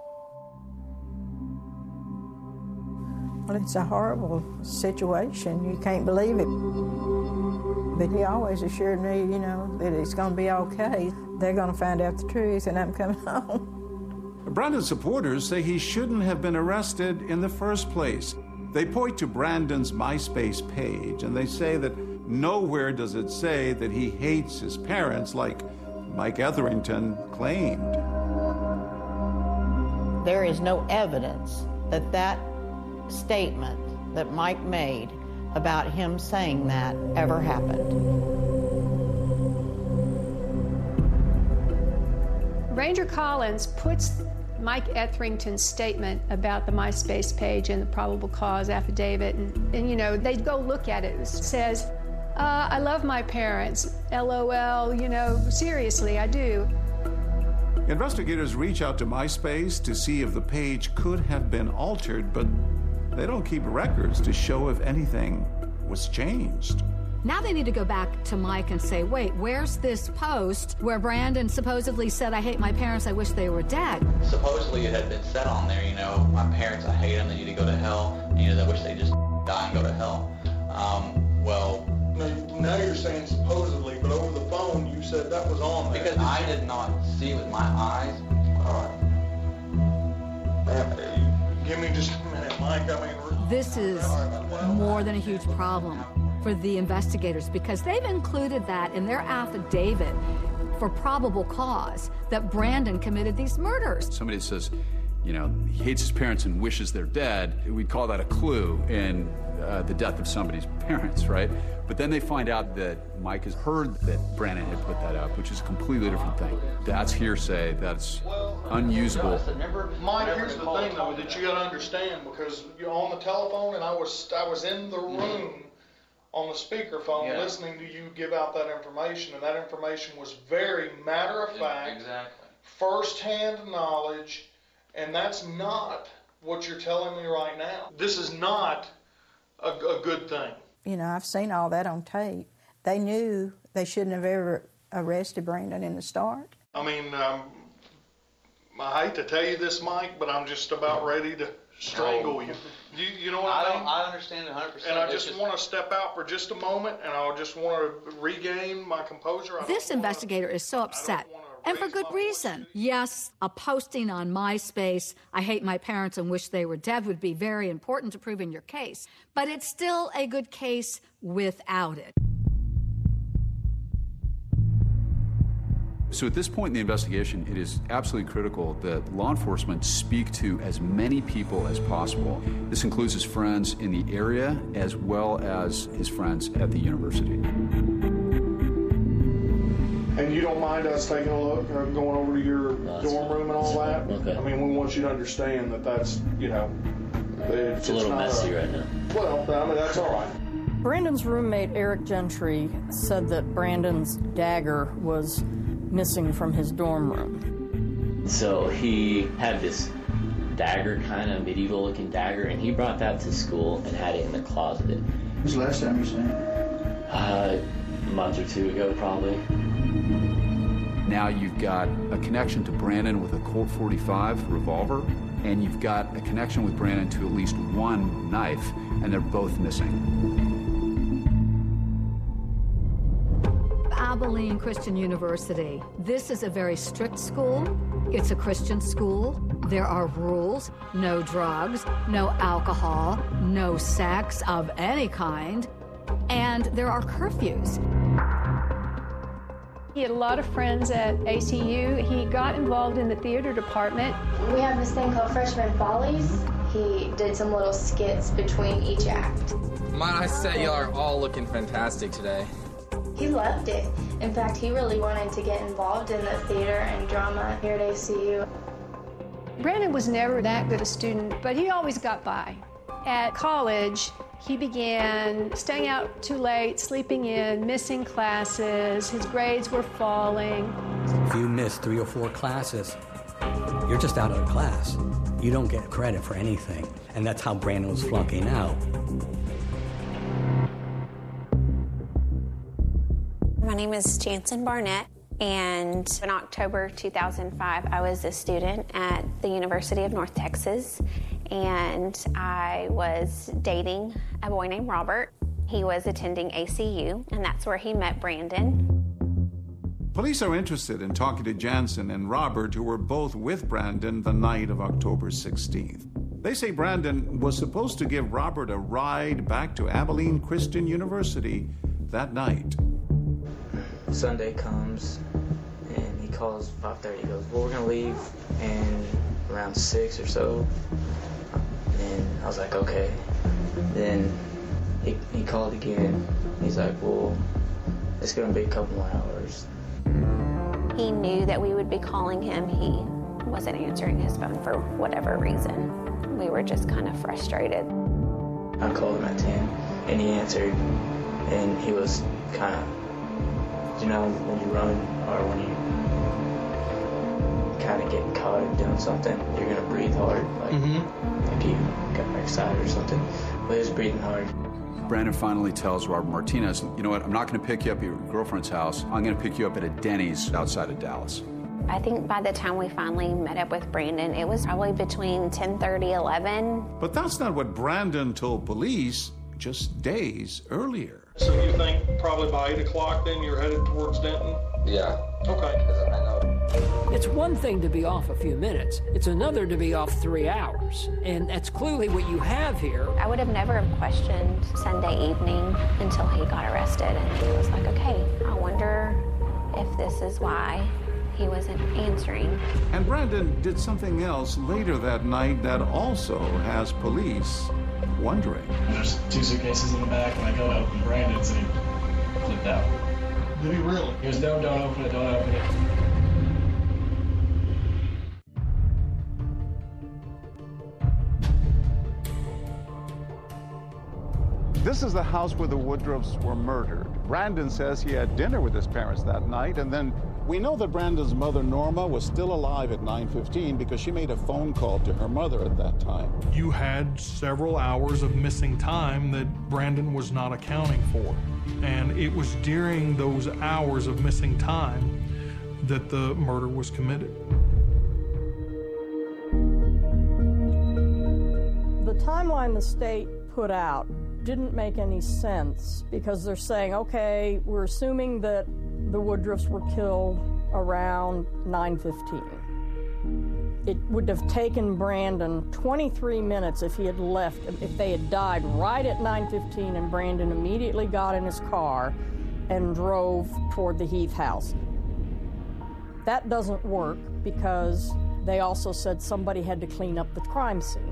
Well, it's a horrible situation. You can't believe it. But he always assured me, you know, that it's going to be okay. They're going to find out the truth, and I'm coming home. Brandon's supporters say he shouldn't have been arrested in the first place. They point to Brandon's MySpace page, and they say that nowhere does it say that he hates his parents like Mike Etherington claimed. There is no evidence that that statement that Mike made about him saying that ever happened. Ranger Collins puts Mike Etherington's statement about the MySpace page in the probable cause affidavit, and, and you know, they go look at it. It says, uh, I love my parents, L O L, you know, seriously, I do. Investigators reach out to MySpace to see if the page could have been altered, but they don't keep records to show if anything was changed. Now they need to go back to Mike and say, wait, where's this post where Brandon supposedly said, I hate my parents, I wish they were dead? Supposedly it had been said on there, you know, my parents, I hate them, they need to go to hell, and, you know, I wish they just die and go to hell. Um, well... Now you're saying supposedly, but over the phone you said that was on there. Because I did not see with my eyes. All right. Give me just a minute, Mike. I mean, this is more than a huge problem for the investigators because they've included that in their affidavit for probable cause that Brandon committed these murders. Somebody says, you know, he hates his parents and wishes they're dead. We'd call that a clue in uh, the death of somebody's parents, right? But then they find out that Mike has heard that Brandon had put that up, which is a completely different thing. That's hearsay. That's unusable. Mike, here's the thing, though, that you got to understand, because you're on the telephone, and I was I was in the room on the speakerphone yeah. listening to you give out that information, and that information was very matter of fact, exactly. first-hand knowledge, and that's not what you're telling me right now. This is not a, a good thing. You know, I've seen all that on tape. They knew they shouldn't have ever arrested Brandon in the start. I mean, um, I hate to tell you this, Mike, but I'm just about ready to strangle oh. you. you. You know what I I mean? mean? I understand one hundred percent. And I just, just want to step out for just a moment, and I just want to regain my composure. I this investigator wanna, is so upset. And for good reason. Yes, a posting on MySpace, I hate my parents and wish they were dead, would be very important to proving your case. But it's still a good case without it. So at this point in the investigation, it is absolutely critical that law enforcement speak to as many people as possible. This includes his friends in the area as well as his friends at the university. And you don't mind us taking a look, or going over to your no, dorm room and all that? Okay. I mean, we want you to understand that that's, you know, it's, it's a little messy a, right now. Well, I mean, that's all right. Brandon's roommate, Eric Gentry, said that Brandon's dagger was missing from his dorm room. So he had this dagger, kind of medieval-looking dagger, and he brought that to school and had it in the closet. When was the last time you seen it? Uh, a month or two ago, probably. Now you've got a connection to Brandon with a Colt forty-five revolver, and you've got a connection with Brandon to at least one knife, and they're both missing. Abilene Christian University. This is a very strict school. It's a Christian school. There are rules: no drugs, no alcohol, no sex of any kind, and there are curfews. He had a lot of friends at A C U. He got involved in the theater department. We have this thing called Freshman Follies. He did some little skits between each act. Might I say y'all are all looking fantastic today. He loved it. In fact, he really wanted to get involved in the theater and drama here at A C U. Brandon was never that good a student, but he always got by. At college, he began staying out too late, sleeping in, missing classes. His grades were falling. If you miss three or four classes, you're just out of the class. You don't get credit for anything. And that's how Brandon was flunking out. My name is Jansen Barnett, and in October two thousand five, I was a student at the University of North Texas, and I was dating a boy named Robert. He was attending A C U, and that's where he met Brandon. Police are interested in talking to Jansen and Robert, who were both with Brandon the night of October sixteenth. They say Brandon was supposed to give Robert a ride back to Abilene Christian University that night. Sunday comes, and he calls five thirty. He goes, well, we're going to leave in around six or so. And I was like, okay. Then he, he called again. He's like, well, it's going to be a couple more hours. He knew that we would be calling him. He wasn't answering his phone for whatever reason. We were just kind of frustrated. I called him at ten, and he answered, and he was kind of, you know, when you run or when you kind of get caught in doing something, you're going to breathe hard, like, mm-hmm. like you got excited or something. But he was breathing hard. Brandon finally tells Robert Martinez, you know what, I'm not going to pick you up at your girlfriend's house. I'm going to pick you up at a Denny's outside of Dallas. I think by the time we finally met up with Brandon, it was probably between ten thirty, eleven. But that's not what Brandon told police just days earlier. So you think probably by eight o'clock then you're headed towards Denton? Yeah. Okay. It's one thing to be off a few minutes. It's another to be off three hours. And that's clearly what you have here. I would have never have questioned Sunday evening until he got arrested. And it was like, okay, I wonder if this is why he wasn't answering. And Brandon did something else later that night that also has police wondering. There's two suitcases in the back, and I go to open Brandon's, and he flipped out. Did he really? He goes, no, don't open it, don't open it. This is the house where the Woodruffs were murdered. Brandon says he had dinner with his parents that night, and then we know that Brandon's mother, Norma, was still alive at nine fifteen because she made a phone call to her mother at that time. You had several hours of missing time that Brandon was not accounting for. And it was during those hours of missing time that the murder was committed. The timeline the state put out didn't make any sense because they're saying, okay, we're assuming that the Woodruffs were killed around nine fifteen. It would have taken Brandon twenty-three minutes if he had left, if they had died right at nine fifteen and Brandon immediately got in his car and drove toward the Heath house. That doesn't work because they also said somebody had to clean up the crime scene.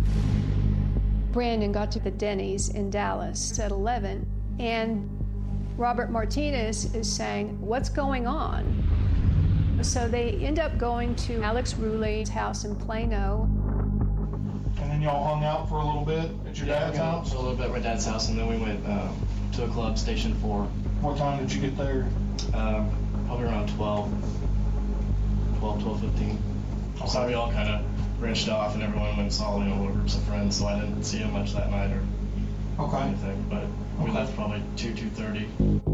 Brandon got to the Denny's in Dallas at eleven, and Robert Martinez is saying, what's going on? So they end up going to Alex Rulei's house in Plano. And then y'all hung out for a little bit at your yeah, dad's we hung out house? for a little bit at my dad's house, and then we went um, to a club, Station four. What time did you get there? Um, probably around twelve, twelve, twelve fifteen. Okay. So we all kind of branched off, and everyone went and saw, you know, little groups of friends, so I didn't see him much that night or okay. anything, but we okay. left probably two, two thirty.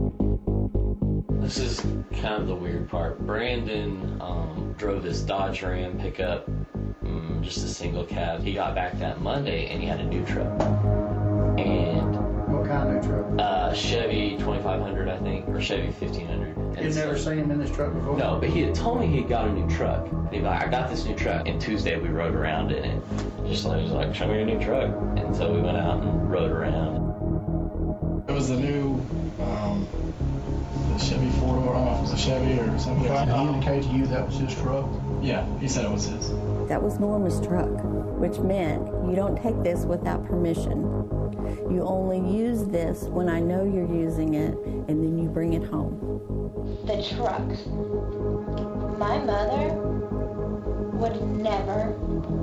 This is kind of the weird part. Brandon um, drove this Dodge Ram pickup, um, just a single cab. He got back that Monday, and he had a new truck. And what kind of new truck? Uh, Chevy twenty-five hundred, I think, or Chevy fifteen hundred. You've never seen him in this truck before? No, but he had told me he got a new truck. And he'd be like, I got this new truck. And Tuesday we rode around in it. Just like, he was like, show me your new truck. And so we went out and rode around. It was the new um, the Chevy four-door. I don't know if it was a Chevy or something. Did he indicate to you that was his truck? Yeah, he said it was his. That was Norma's truck, which meant you don't take this without permission. You only use this when I know you're using it, and then you bring it home. The truck. My mother would never,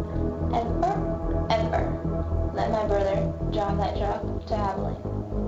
ever, ever let my brother drive that truck to Abilene.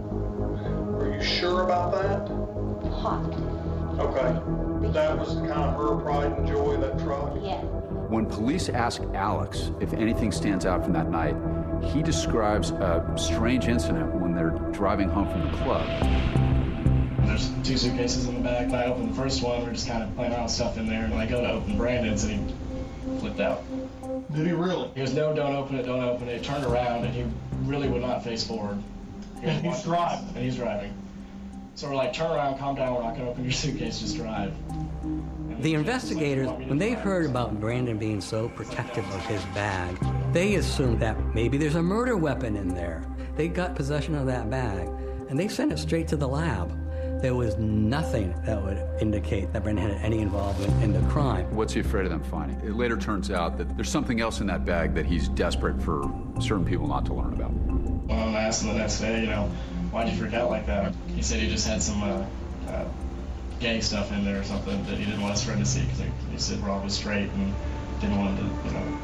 Are you sure about that? Positive. Okay. That was kind of her pride and joy, that truck? Yes. When police ask Alex if anything stands out from that night, he describes a strange incident when they're driving home from the club. There's two suitcases in the back, and I opened the first one. We're just kind of playing around with stuff in there, and I go to open Brandon's, and he flipped out. Did he really? He goes, no, don't open it, don't open it. He turned around, and he really would not face forward. He and he's driving. And he's driving. So we're like, turn around, calm down, we're not going to open your suitcase, just drive. The investigators, when they heard about Brandon being so protective of his bag, they assumed that maybe there's a murder weapon in there. They got possession of that bag, and they sent it straight to the lab. There was nothing that would indicate that Brandon had any involvement in the crime. What's he afraid of them finding? It later turns out that there's something else in that bag that he's desperate for certain people not to learn about. Well, I asked him the next day, you know, why'd you freak out like that? He said he just had some uh, uh, gay stuff in there or something that he didn't want his friend to see because he, he said Rob was straight and didn't want him to, you know.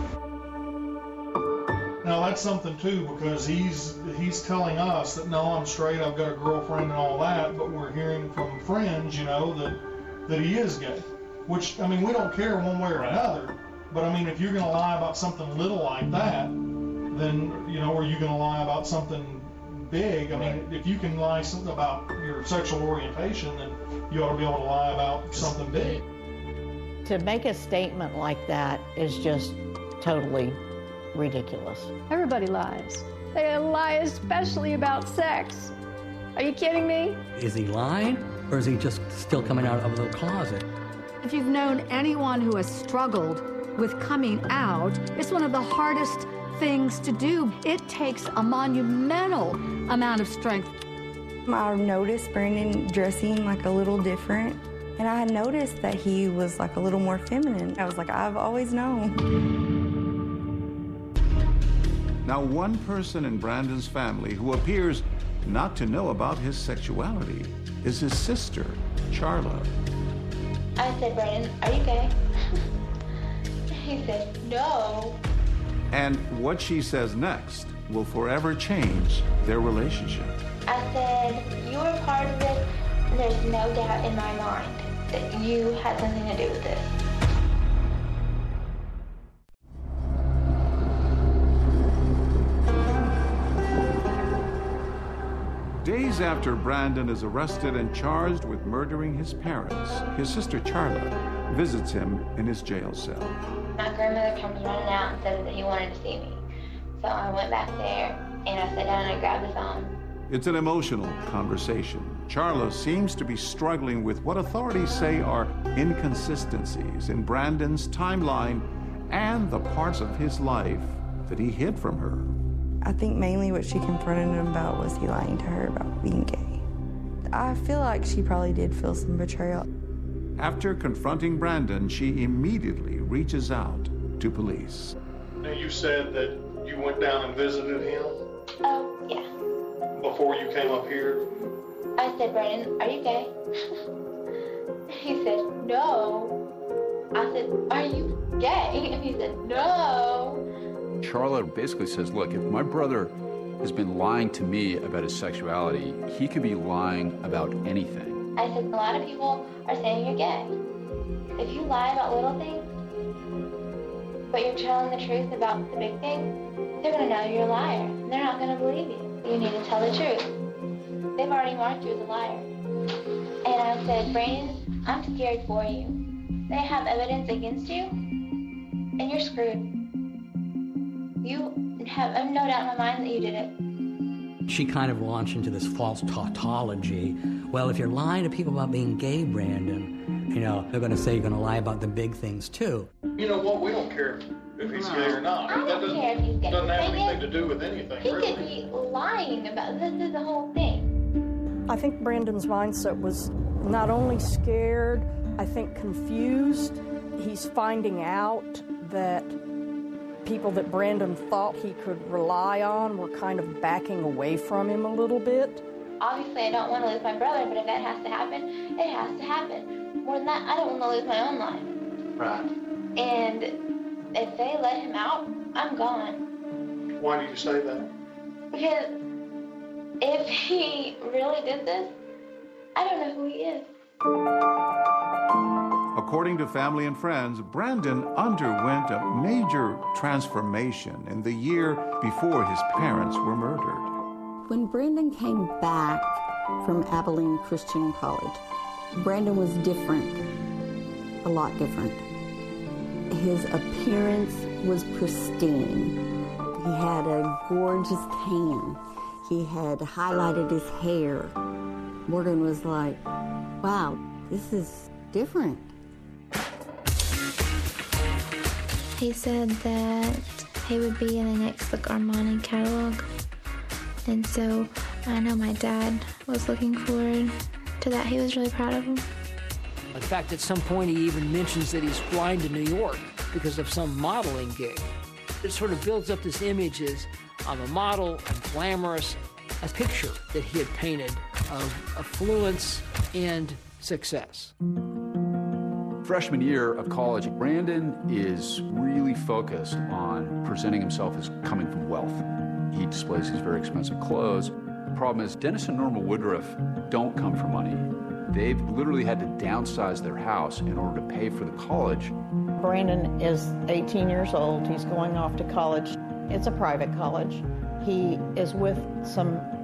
Now that's something too, because he's he's telling us that no, I'm straight, I've got a girlfriend and all that, but we're hearing from friends, you know, that that he is gay. Which, I mean, we don't care one way or another, but I mean, if you're gonna lie about something little like that, then, you know, are you gonna lie about something big. I mean, if you can lie something about your sexual orientation, then you ought to be able to lie about something big. To make a statement like that is just totally ridiculous. Everybody lies. They lie especially about sex. Are you kidding me? Is he lying, or is he just still coming out of the closet? If you've known anyone who has struggled with coming out, it's one of the hardest things to do. It takes a monumental amount of strength. I noticed Brandon dressing like a little different, and I noticed that he was like a little more feminine. I was like, I've always known. Now, one person in Brandon's family who appears not to know about his sexuality is his sister, Charla. I said, Brandon, are you gay? He said, no. And what she says next will forever change their relationship. I said, you were part of this. There's no doubt in my mind that you had something to do with this. Days after Brandon is arrested and charged with murdering his parents, his sister Charla visits him in his jail cell. My grandmother comes running out and says that he wanted to see me. So I went back there and I sat down and I grabbed the phone. It's an emotional conversation. Charla seems to be struggling with what authorities say are inconsistencies in Brandon's timeline and the parts of his life that he hid from her. I think mainly what she confronted him about was he lying to her about being gay. I feel like she probably did feel some betrayal. After confronting Brandon, she immediately reaches out to police. Now, you said that you went down and visited him? Oh, yeah. Before you came up here? I said, Brandon, are you gay? He said, no. I said, are you gay? And he said, no. Charla basically says, look, if my brother has been lying to me about his sexuality, he could be lying about anything. I said, a lot of people are saying you're gay. If you lie about little things, but you're telling the truth about the big thing, they're going to know you're a liar. They're not going to believe you. You need to tell the truth. They've already marked you as a liar. And I said, Brandon, I'm scared for you. They have evidence against you, and you're screwed. You have, I have no doubt in my mind that you did it. She kind of launched into this false tautology. Well, if you're lying to people about being gay, Brandon, you know, they're going to say you're going to lie about the big things, too. You know what? We don't care if he's gay or not. I that don't care if he's gay. doesn't have Thing anything is, to do with anything, He really. could be lying about this is the whole thing. I think Brandon's mindset was not only scared, I think confused. He's finding out that people that Brandon thought he could rely on were kind of backing away from him a little bit. Obviously, I don't want to lose my brother, but if that has to happen, it has to happen. More than that, I don't want to lose my own life. Right. And if they let him out, I'm gone. Why do you say that? Because if he really did this, I don't know who he is. According to family and friends, Brandon underwent a major transformation in the year before his parents were murdered. When Brandon came back from Abilene Christian College, Brandon was different, a lot different. His appearance was pristine. He had a gorgeous tan. He had highlighted his hair. Morgan was like, wow, this is different. He said that he would be in the next like Armani catalog. And so I know my dad was looking forward to that. He was really proud of him. In fact, at some point he even mentions that he's flying to New York because of some modeling gig. It sort of builds up this image as I'm a model, I'm glamorous, a picture that he had painted of affluence and success. Freshman year of college, Brandon is really focused on presenting himself as coming from wealth. He displays these very expensive clothes. The problem is Dennis and Norma Woodruff don't come from money. They've literally had to downsize their house in order to pay for the college. Brandon is eighteen years old. He's going off to college. It's a private college. He is with some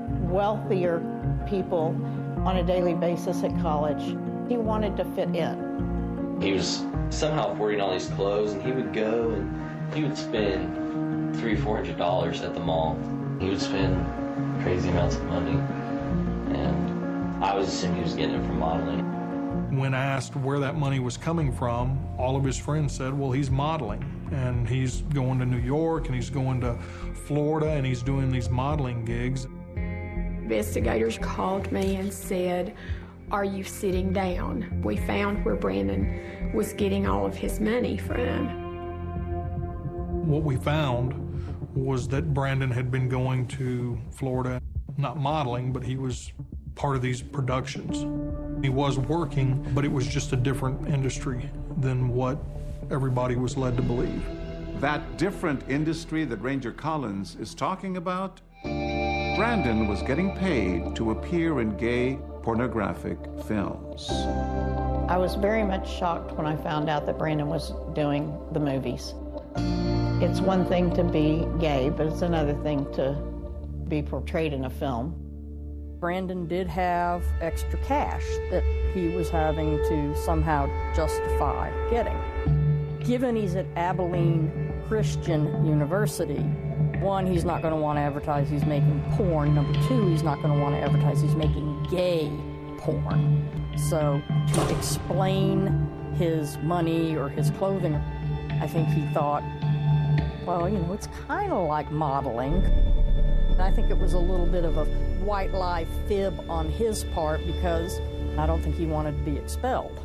wealthier people on a daily basis at college. He wanted to fit in. He was somehow affording all these clothes, and he would go and he would spend three, four hundred dollars at the mall. He would spend crazy amounts of money, and I was assuming he was getting it from modeling. When asked where that money was coming from, all of his friends said, well, he's modeling, and he's going to New York, and he's going to Florida, and he's doing these modeling gigs. Investigators called me and said, are you sitting down? We found where Brandon was getting all of his money from. What we found was that Brandon had been going to Florida, not modeling, but he was part of these productions. He was working, but it was just a different industry than what everybody was led to believe. That different industry that Ranger Collins is talking about? Brandon was getting paid to appear in gay pornographic films. I was very much shocked when I found out that Brandon was doing the movies. It's one thing to be gay, but it's another thing to be portrayed in a film. Brandon did have extra cash that he was having to somehow justify getting. Given he's at Abilene Christian University, one, he's not going to want to advertise he's making porn. Number two, he's not going to want to advertise he's making gay porn. So to explain his money or his clothing, I think he thought, well, you know, it's kind of like modeling. And I think it was a little bit of a white lie fib on his part because I don't think he wanted to be expelled.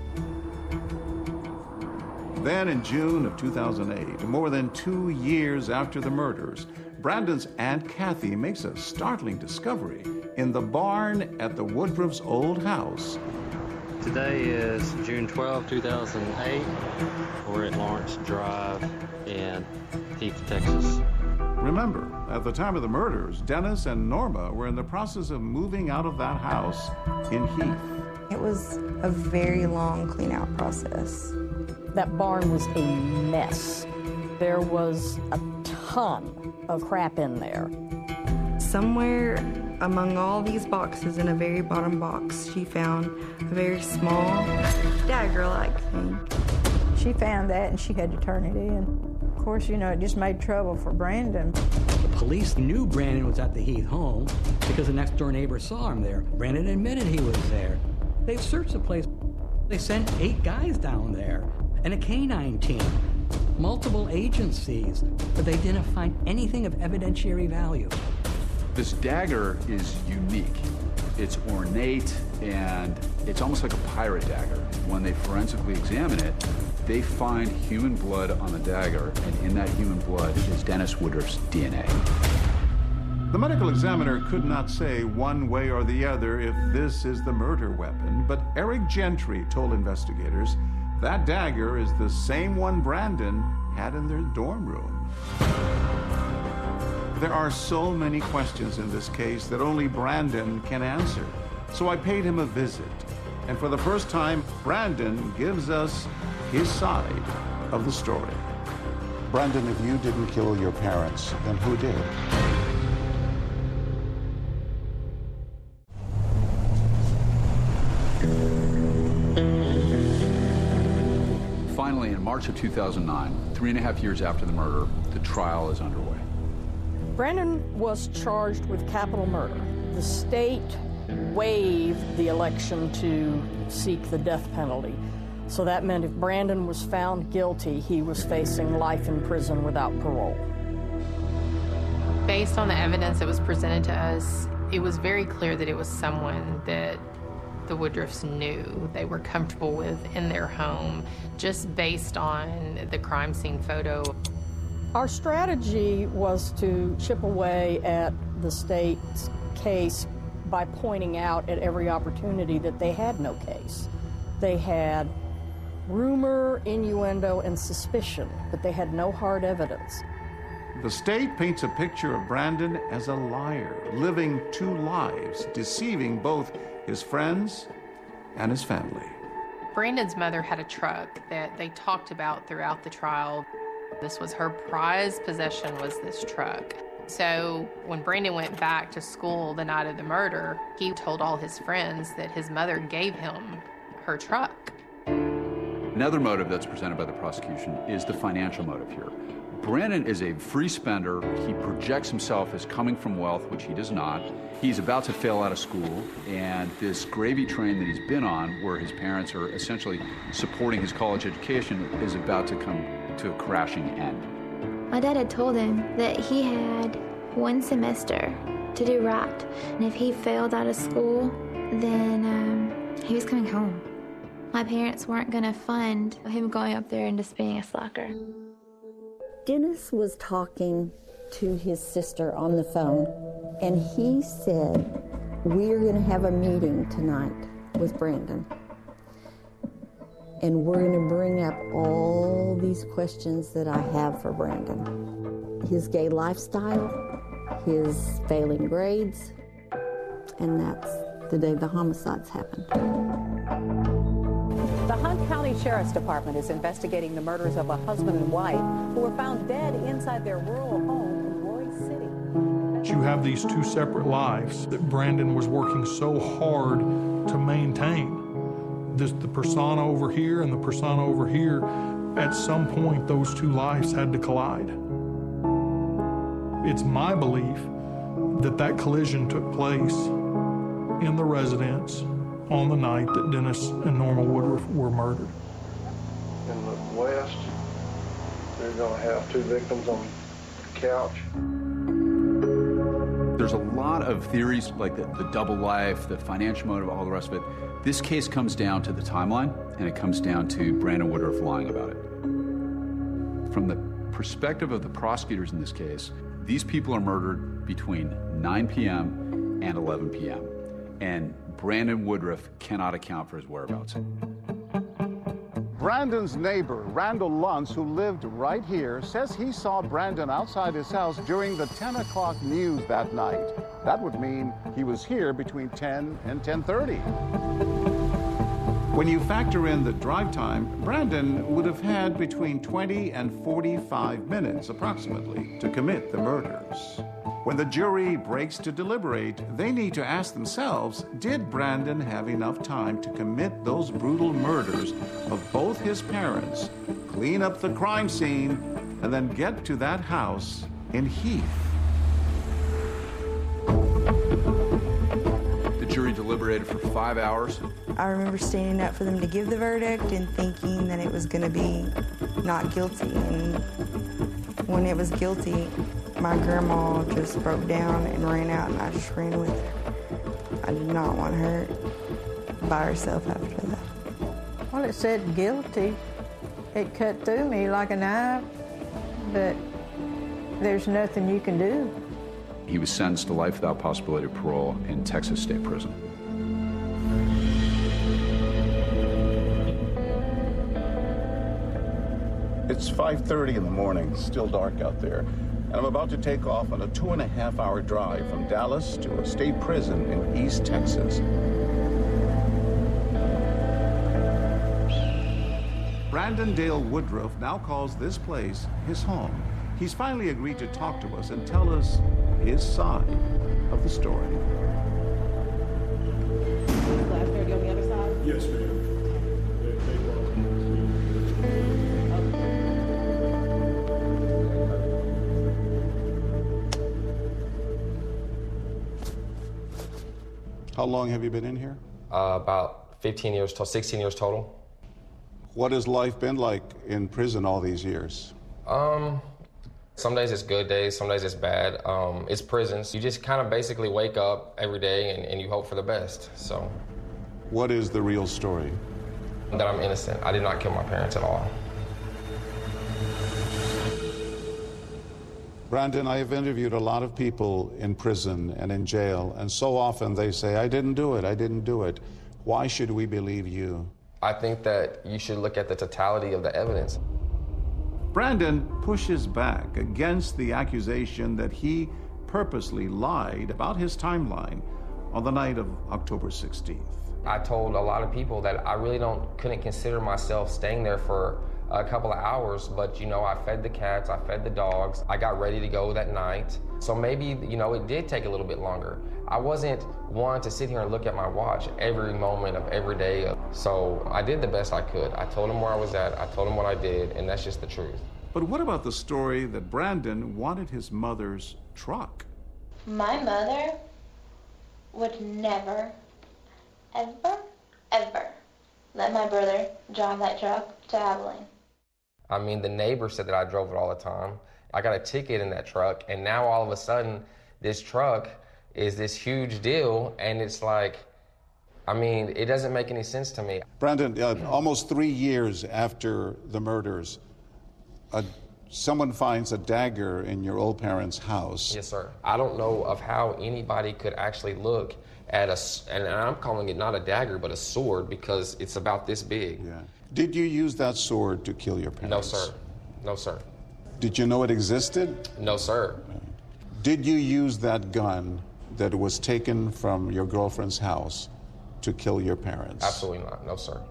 Then in June of two thousand eight, more than two years after the murders, Brandon's Aunt Kathy makes a startling discovery in the barn at the Woodruff's old house. Today is June twelfth, two thousand eight. We're at Lawrence Drive in Heath, Texas. Remember, at the time of the murders, Dennis and Norma were in the process of moving out of that house in Heath. It was a very long clean-out process. That barn was a mess. There was a ton of crap in there. Somewhere among all these boxes, in a very bottom box, she found a very small dagger-like thing. She found that and she had to turn it in. Of course, you know, it just made trouble for Brandon. The police knew Brandon was at the Heath home because the next door neighbor saw him there. Brandon admitted he was there. They searched the place. They sent eight guys down there and a canine team, multiple agencies, but they didn't find anything of evidentiary value. This dagger is unique. It's ornate, and it's almost like a pirate dagger. When they forensically examine it, they find human blood on the dagger, and in that human blood is Dennis Woodruff's D N A. The medical examiner could not say one way or the other if this is the murder weapon, but Eric Gentry told investigators that dagger is the same one Brandon had in their dorm room. There are so many questions in this case that only Brandon can answer. So I paid him a visit. And for the first time, Brandon gives us his side of the story. Brandon, if you didn't kill your parents, then who did? Finally, in March of two thousand nine, three and a half years after the murder, the trial is underway. Brandon was charged with capital murder. The state waived the election to seek the death penalty. So that meant if Brandon was found guilty, he was facing life in prison without parole. Based on the evidence that was presented to us, it was very clear that it was someone that the Woodruffs knew, they were comfortable with in their home, just based on the crime scene photo. Our strategy was to chip away at the state's case by pointing out at every opportunity that they had no case. They had rumor, innuendo, and suspicion, but they had no hard evidence. The state paints a picture of Brandon as a liar, living two lives, deceiving both his friends and his family. Brandon's mother had a truck that they talked about throughout the trial. This was her prized possession, was this truck. So when Brandon went back to school the night of the murder, he told all his friends that his mother gave him her truck. Another motive that's presented by the prosecution is the financial motive here. Brandon is a free spender. He projects himself as coming from wealth, which he does not. He's about to fail out of school, and this gravy train that he's been on, where his parents are essentially supporting his college education, is about to come to a crashing end. My dad had told him that he had one semester to do right, and if he failed out of school, then um, he was coming home. My parents weren't going to fund him going up there and just being a slacker. Dennis was talking to his sister on the phone, and he said, we're going to have a meeting tonight with Brandon, and we're going to bring up all these questions that I have for Brandon. His gay lifestyle, his failing grades, and that's the day the homicides happened. The Hunt County Sheriff's Department is investigating the murders of a husband and wife who were found dead inside their rural home in Roy City. You have these two separate lives that Brandon was working so hard to maintain. This, the persona over here and the persona over here, at some point those two lives had to collide. It's my belief that that collision took place in the residence on the night that Dennis and Norma Woodruff were murdered. In the West, they're going to have two victims on the couch. There's a lot of theories like the, the double life, the financial motive, all the rest of it. This case comes down to the timeline, and it comes down to Brandon Woodruff lying about it. From the perspective of the prosecutors in this case, these people are murdered between nine p m and eleven p m, and Brandon Woodruff cannot account for his whereabouts. Brandon's neighbor, Randall Luntz, who lived right here, says he saw Brandon outside his house during the ten o'clock news that night. That would mean he was here between ten and ten thirty. When you factor in the drive time, Brandon would have had between twenty and forty-five minutes, approximately, to commit the murders. When the jury breaks to deliberate, they need to ask themselves, did Brandon have enough time to commit those brutal murders of both his parents, clean up the crime scene, and then get to that house in Heath? The jury deliberated for five hours. I remember standing up for them to give the verdict and thinking that it was going to be not guilty. And when it was guilty, my grandma just broke down and ran out, and I just ran with her. I did not want her by herself after that. Well, it said guilty. It cut through me like a knife, but there's nothing you can do. He was sentenced to life without possibility of parole in Texas State Prison. It's five thirty in the morning, still dark out there, and I'm about to take off on a two and a half hour drive from Dallas to a state prison in East Texas. Brandon Dale Woodruff now calls this place his home. He's finally agreed to talk to us and tell us his side of the story. Yes, ma'am. How long have you been in here? Uh, about fifteen years, to sixteen years total. What has life been like in prison all these years? Um, some days it's good days, some days it's bad. Um, it's prisons. You just kind of basically wake up every day and, and you hope for the best, so. What is the real story? That I'm innocent. I did not kill my parents at all. Brandon, I have interviewed a lot of people in prison and in jail, and so often they say, I didn't do it, I didn't do it. Why should we believe you? I think that you should look at the totality of the evidence. Brandon pushes back against the accusation that he purposely lied about his timeline on the night of October sixteenth. I told a lot of people that I really don't couldn't consider myself staying there for a couple of hours, but you know, I fed the cats, I fed the dogs, I got ready to go that night. So maybe, you know, it did take a little bit longer. I wasn't one to sit here and look at my watch every moment of every day. So I did the best I could. I told him where I was at, I told him what I did, and that's just the truth. But what about the story that Brandon wanted his mother's truck? My mother would never, ever, ever let my brother drive that truck to Abilene. I mean, the neighbor said that I drove it all the time. I got a ticket in that truck, and now all of a sudden, this truck is this huge deal, and it's like, I mean, it doesn't make any sense to me. Brandon, uh, almost three years after the murders, a, someone finds a dagger in your old parents' house. Yes, sir. I don't know of how anybody could actually look at a, and I'm calling it not a dagger, but a sword, because it's about this big. Yeah. Did you use that sword to kill your parents? No, sir. No, sir. Did you know it existed? No, sir. Did you use that gun that was taken from your girlfriend's house to kill your parents? Absolutely not. No, sir.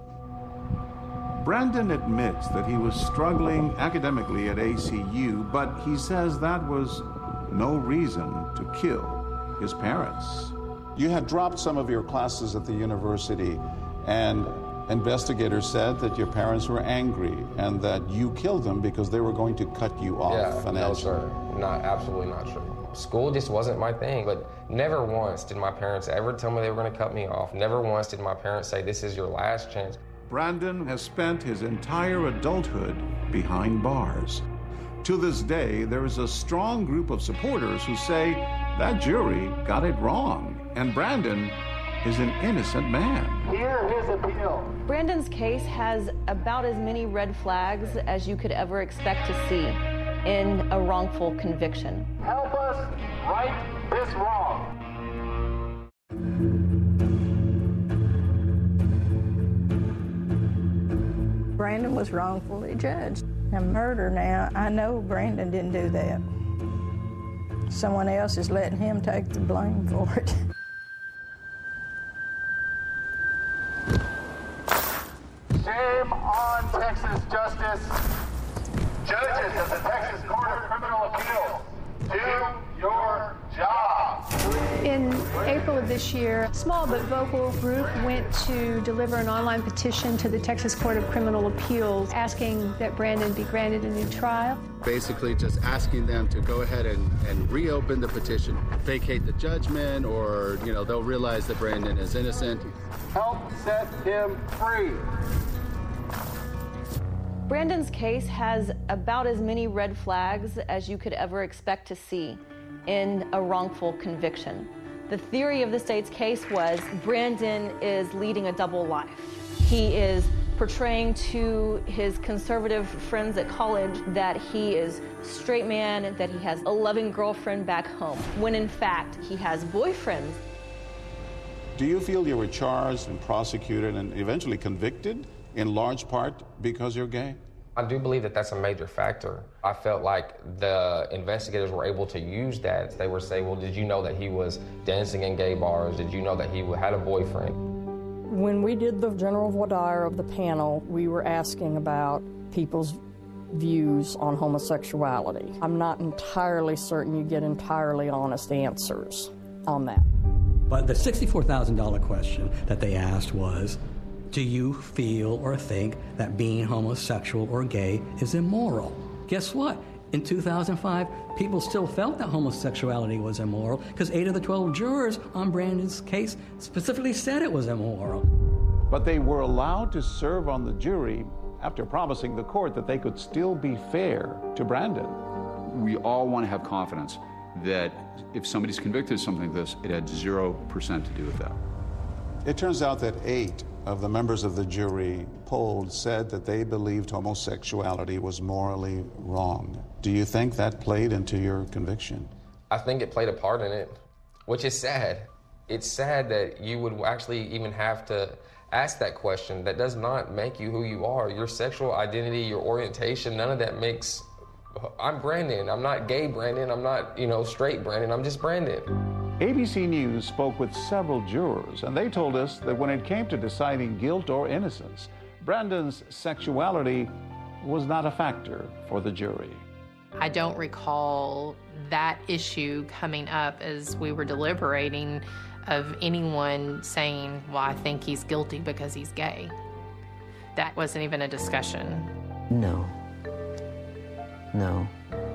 Brandon admits that he was struggling academically at A C U, but he says that was no reason to kill his parents. You had dropped some of your classes at the university, and investigators said that your parents were angry and that you killed them because they were going to cut you off yeah, financially. No, sir. Not, absolutely not true. School just wasn't my thing, but never once did my parents ever tell me they were going to cut me off. Never once did my parents say, this is your last chance. Brandon has spent his entire adulthood behind bars. To this day, there is a strong group of supporters who say that jury got it wrong, and Brandon is an innocent man. Hear his appeal. Brandon's case has about as many red flags as you could ever expect to see in a wrongful conviction. Help us right this wrong. Brandon was wrongfully judged. A murder now, I know Brandon didn't do that. Someone else is letting him take the blame for it. Shame on Texas justice. Judges of the Texas Court of Criminal Appeals, do your job. In April of this year, a small but vocal group went to deliver an online petition to the Texas Court of Criminal Appeals asking that Brandon be granted a new trial. Basically just asking them to go ahead and, and reopen the petition, vacate the judgment, or, you know, they'll realize that Brandon is innocent. Help set him free. Brandon's case has about as many red flags as you could ever expect to see in a wrongful conviction. The theory of the state's case was Brandon is leading a double life. He is portraying to his conservative friends at college that he is a straight man, that he has a loving girlfriend back home, when in fact he has boyfriends. Do you feel you were charged and prosecuted and eventually convicted in large part because you're gay? I do believe that that's a major factor. I felt like the investigators were able to use that. They were saying, well, did you know that he was dancing in gay bars? Did you know that he had a boyfriend? When we did the general voir dire of the panel, we were asking about people's views on homosexuality. I'm not entirely certain you get entirely honest answers on that. But the sixty-four thousand dollars question that they asked was, do you feel or think that being homosexual or gay is immoral? Guess what? In two thousand five, people still felt that homosexuality was immoral because eight of the twelve jurors on Brandon's case specifically said it was immoral. But they were allowed to serve on the jury after promising the court that they could still be fair to Brandon. We all want to have confidence that if somebody's convicted of something like this, it had zero percent to do with that. It turns out that eight of the members of the jury polled said that they believed homosexuality was morally wrong. Do you think that played into your conviction? I think it played a part in it, which is sad. It's sad that you would actually even have to ask that question. That does not make you who you are. Your sexual identity, your orientation, none of that makes... I'm Brandon. I'm not gay Brandon. I'm not, you know, straight Brandon. I'm just Brandon. A B C News spoke with several jurors, and they told us that when it came to deciding guilt or innocence, Brandon's sexuality was not a factor for the jury. I don't recall that issue coming up as we were deliberating of anyone saying, well, I think he's guilty because he's gay. That wasn't even a discussion. No. No.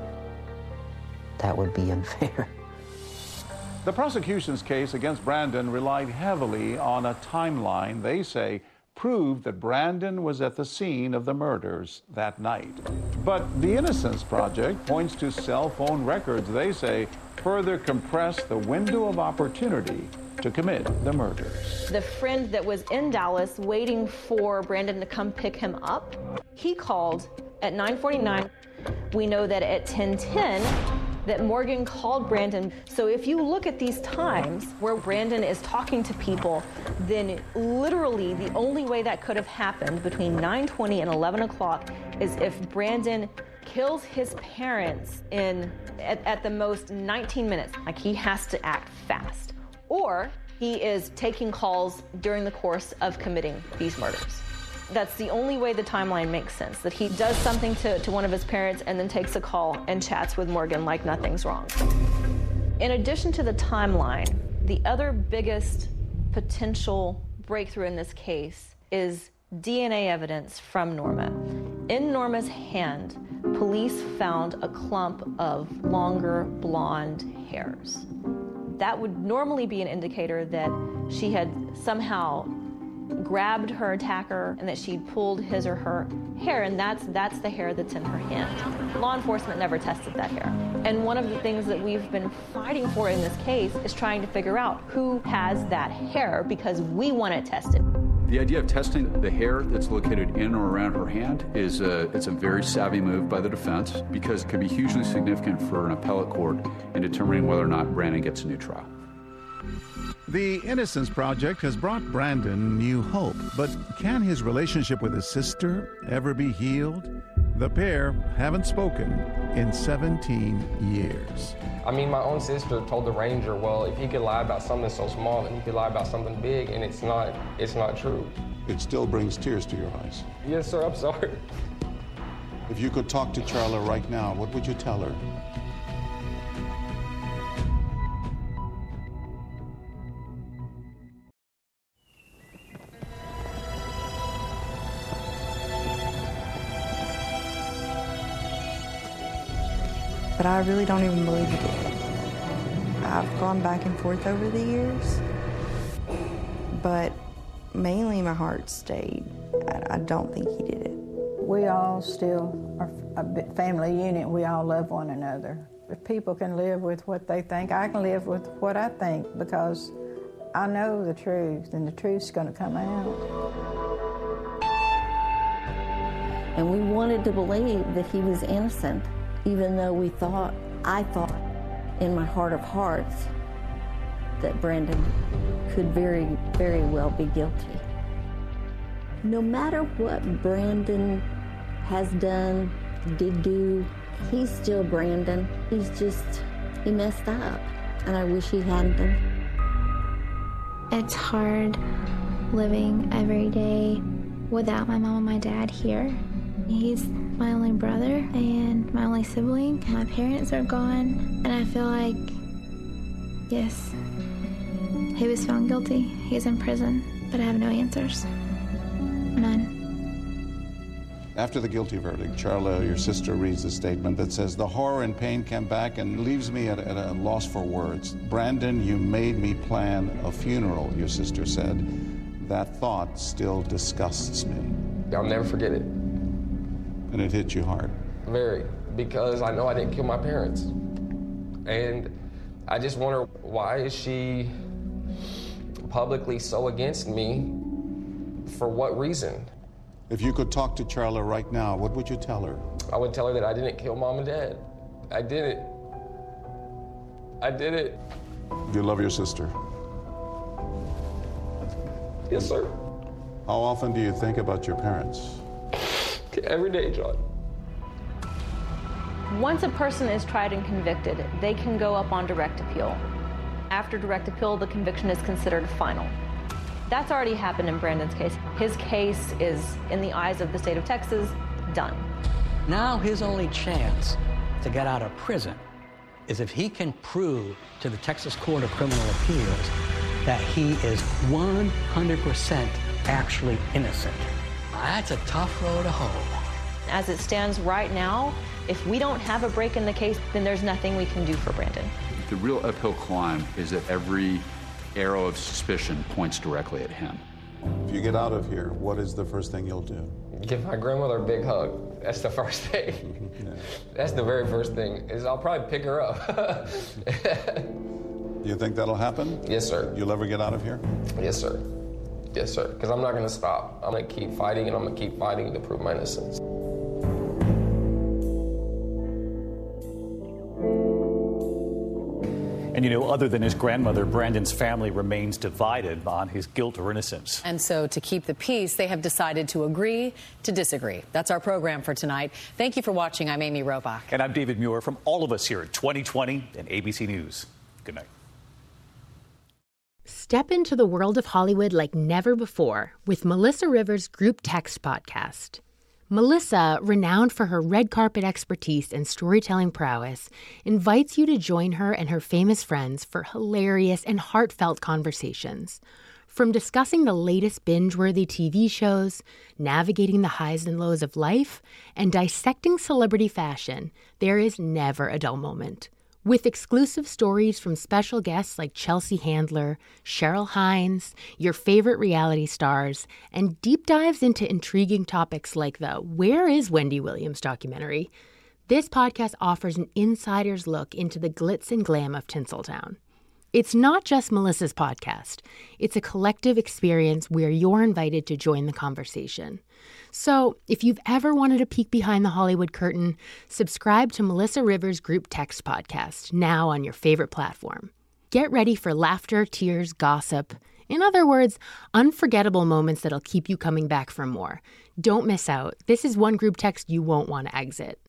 That would be unfair. The prosecution's case against Brandon relied heavily on a timeline they say proved that Brandon was at the scene of the murders that night. But the Innocence Project points to cell phone records they say further compress the window of opportunity to commit the murders. The friend that was in Dallas waiting for Brandon to come pick him up, he called at nine forty-nine. We know that at ten ten, that Morgan called Brandon. So if you look at these times where Brandon is talking to people, then literally the only way that could have happened between nine twenty and eleven o'clock is if Brandon kills his parents in, at, at the most, nineteen minutes. Like, he has to act fast. Or he is taking calls during the course of committing these murders. That's the only way the timeline makes sense, that he does something to, to one of his parents and then takes a call and chats with Morgan like nothing's wrong. In addition to the timeline, the other biggest potential breakthrough in this case is D N A evidence from Norma. In Norma's hand, police found a clump of longer blonde hairs. That would normally be an indicator that she had somehow grabbed her attacker and that she pulled his or her hair, and that's that's the hair that's in her hand. Law enforcement never tested that hair. And one of the things that we've been fighting for in this case is trying to figure out who has that hair, because we want it tested. The idea of testing the hair that's located in or around her hand is a, it's a very savvy move by the defense, because it can be hugely significant for an appellate court in determining whether or not Brandon gets a new trial. The Innocence Project has brought Brandon new hope, but can his relationship with his sister ever be healed? The pair haven't spoken in seventeen years. I mean, my own sister told the ranger, well, if he could lie about something so small, then he could lie about something big, and it's not, it's not true. It still brings tears to your eyes. Yes, sir, I'm sorry. If you could talk to Charla right now, what would you tell her? But I really don't even believe he did. I've gone back and forth over the years, but mainly my heart stayed. I, I don't think he did it. We all still are a family unit. We all love one another. If people can live with what they think, I can live with what I think, because I know the truth, and the truth's going to come out. And we wanted to believe that he was innocent, even though we thought, I thought in my heart of hearts, that Brandon could very, very well be guilty. No matter what Brandon has done, did do, he's still Brandon. He's just, he messed up, and I wish he hadn't. It's hard living every day without my mom and my dad here. He's my only brother and my only sibling. My parents are gone, and I feel like, yes, he was found guilty. He's in prison, but I have no answers. None. After the guilty verdict, Charla, your sister, reads a statement that says, "The horror and pain came back and leaves me at, at a loss for words. Brandon, you made me plan a funeral," your sister said. "That thought still disgusts me." I'll never forget it. And it hit you hard? Very, because I know I didn't kill my parents. And I just wonder, why is she publicly so against me? For what reason? If you could talk to Charla right now, what would you tell her? I would tell her that I didn't kill mom and dad. I did it. I did it. Do you love your sister? Yes, sir. How often do you think about your parents? Every day, John. Once a person is tried and convicted, they can go up on direct appeal. After direct appeal, the conviction is considered final. That's already happened in Brandon's case. His case is, in the eyes of the state of Texas, done. Now his only chance to get out of prison is if he can prove to the Texas Court of Criminal Appeals that he is one hundred percent actually innocent. That's a tough road to hoe. As it stands right now, if we don't have a break in the case, then there's nothing we can do for Brandon. The real uphill climb is that every arrow of suspicion points directly at him. If you get out of here, what is the first thing you'll do? Give my grandmother a big hug. That's the first thing. Yeah. That's the very first thing, is I'll probably pick her up. You think that'll happen? Yes, sir. You'll ever get out of here? Yes, sir. Yes, sir. Because I'm not going to stop. I'm going to keep fighting, and I'm going to keep fighting to prove my innocence. And, you know, other than his grandmother, Brandon's family remains divided on his guilt or innocence. And so to keep the peace, they have decided to agree to disagree. That's our program for tonight. Thank you for watching. I'm Amy Robach. And I'm David Muir from all of us here at twenty twenty and A B C News. Good night. Step into the world of Hollywood like never before with Melissa Rivers' Group Text podcast. Melissa, renowned for her red carpet expertise and storytelling prowess, invites you to join her and her famous friends for hilarious and heartfelt conversations. From discussing the latest binge-worthy T V shows, navigating the highs and lows of life, and dissecting celebrity fashion, there is never a dull moment. With exclusive stories from special guests like Chelsea Handler, Cheryl Hines, your favorite reality stars, and deep dives into intriguing topics like the Where is Wendy Williams documentary, this podcast offers an insider's look into the glitz and glam of Tinseltown. It's not just Melissa's podcast. It's a collective experience where you're invited to join the conversation. So, if you've ever wanted a peek behind the Hollywood curtain, subscribe to Melissa Rivers' Group Text podcast, now on your favorite platform. Get ready for laughter, tears, gossip. In other words, unforgettable moments that'll keep you coming back for more. Don't miss out. This is one group text you won't want to exit.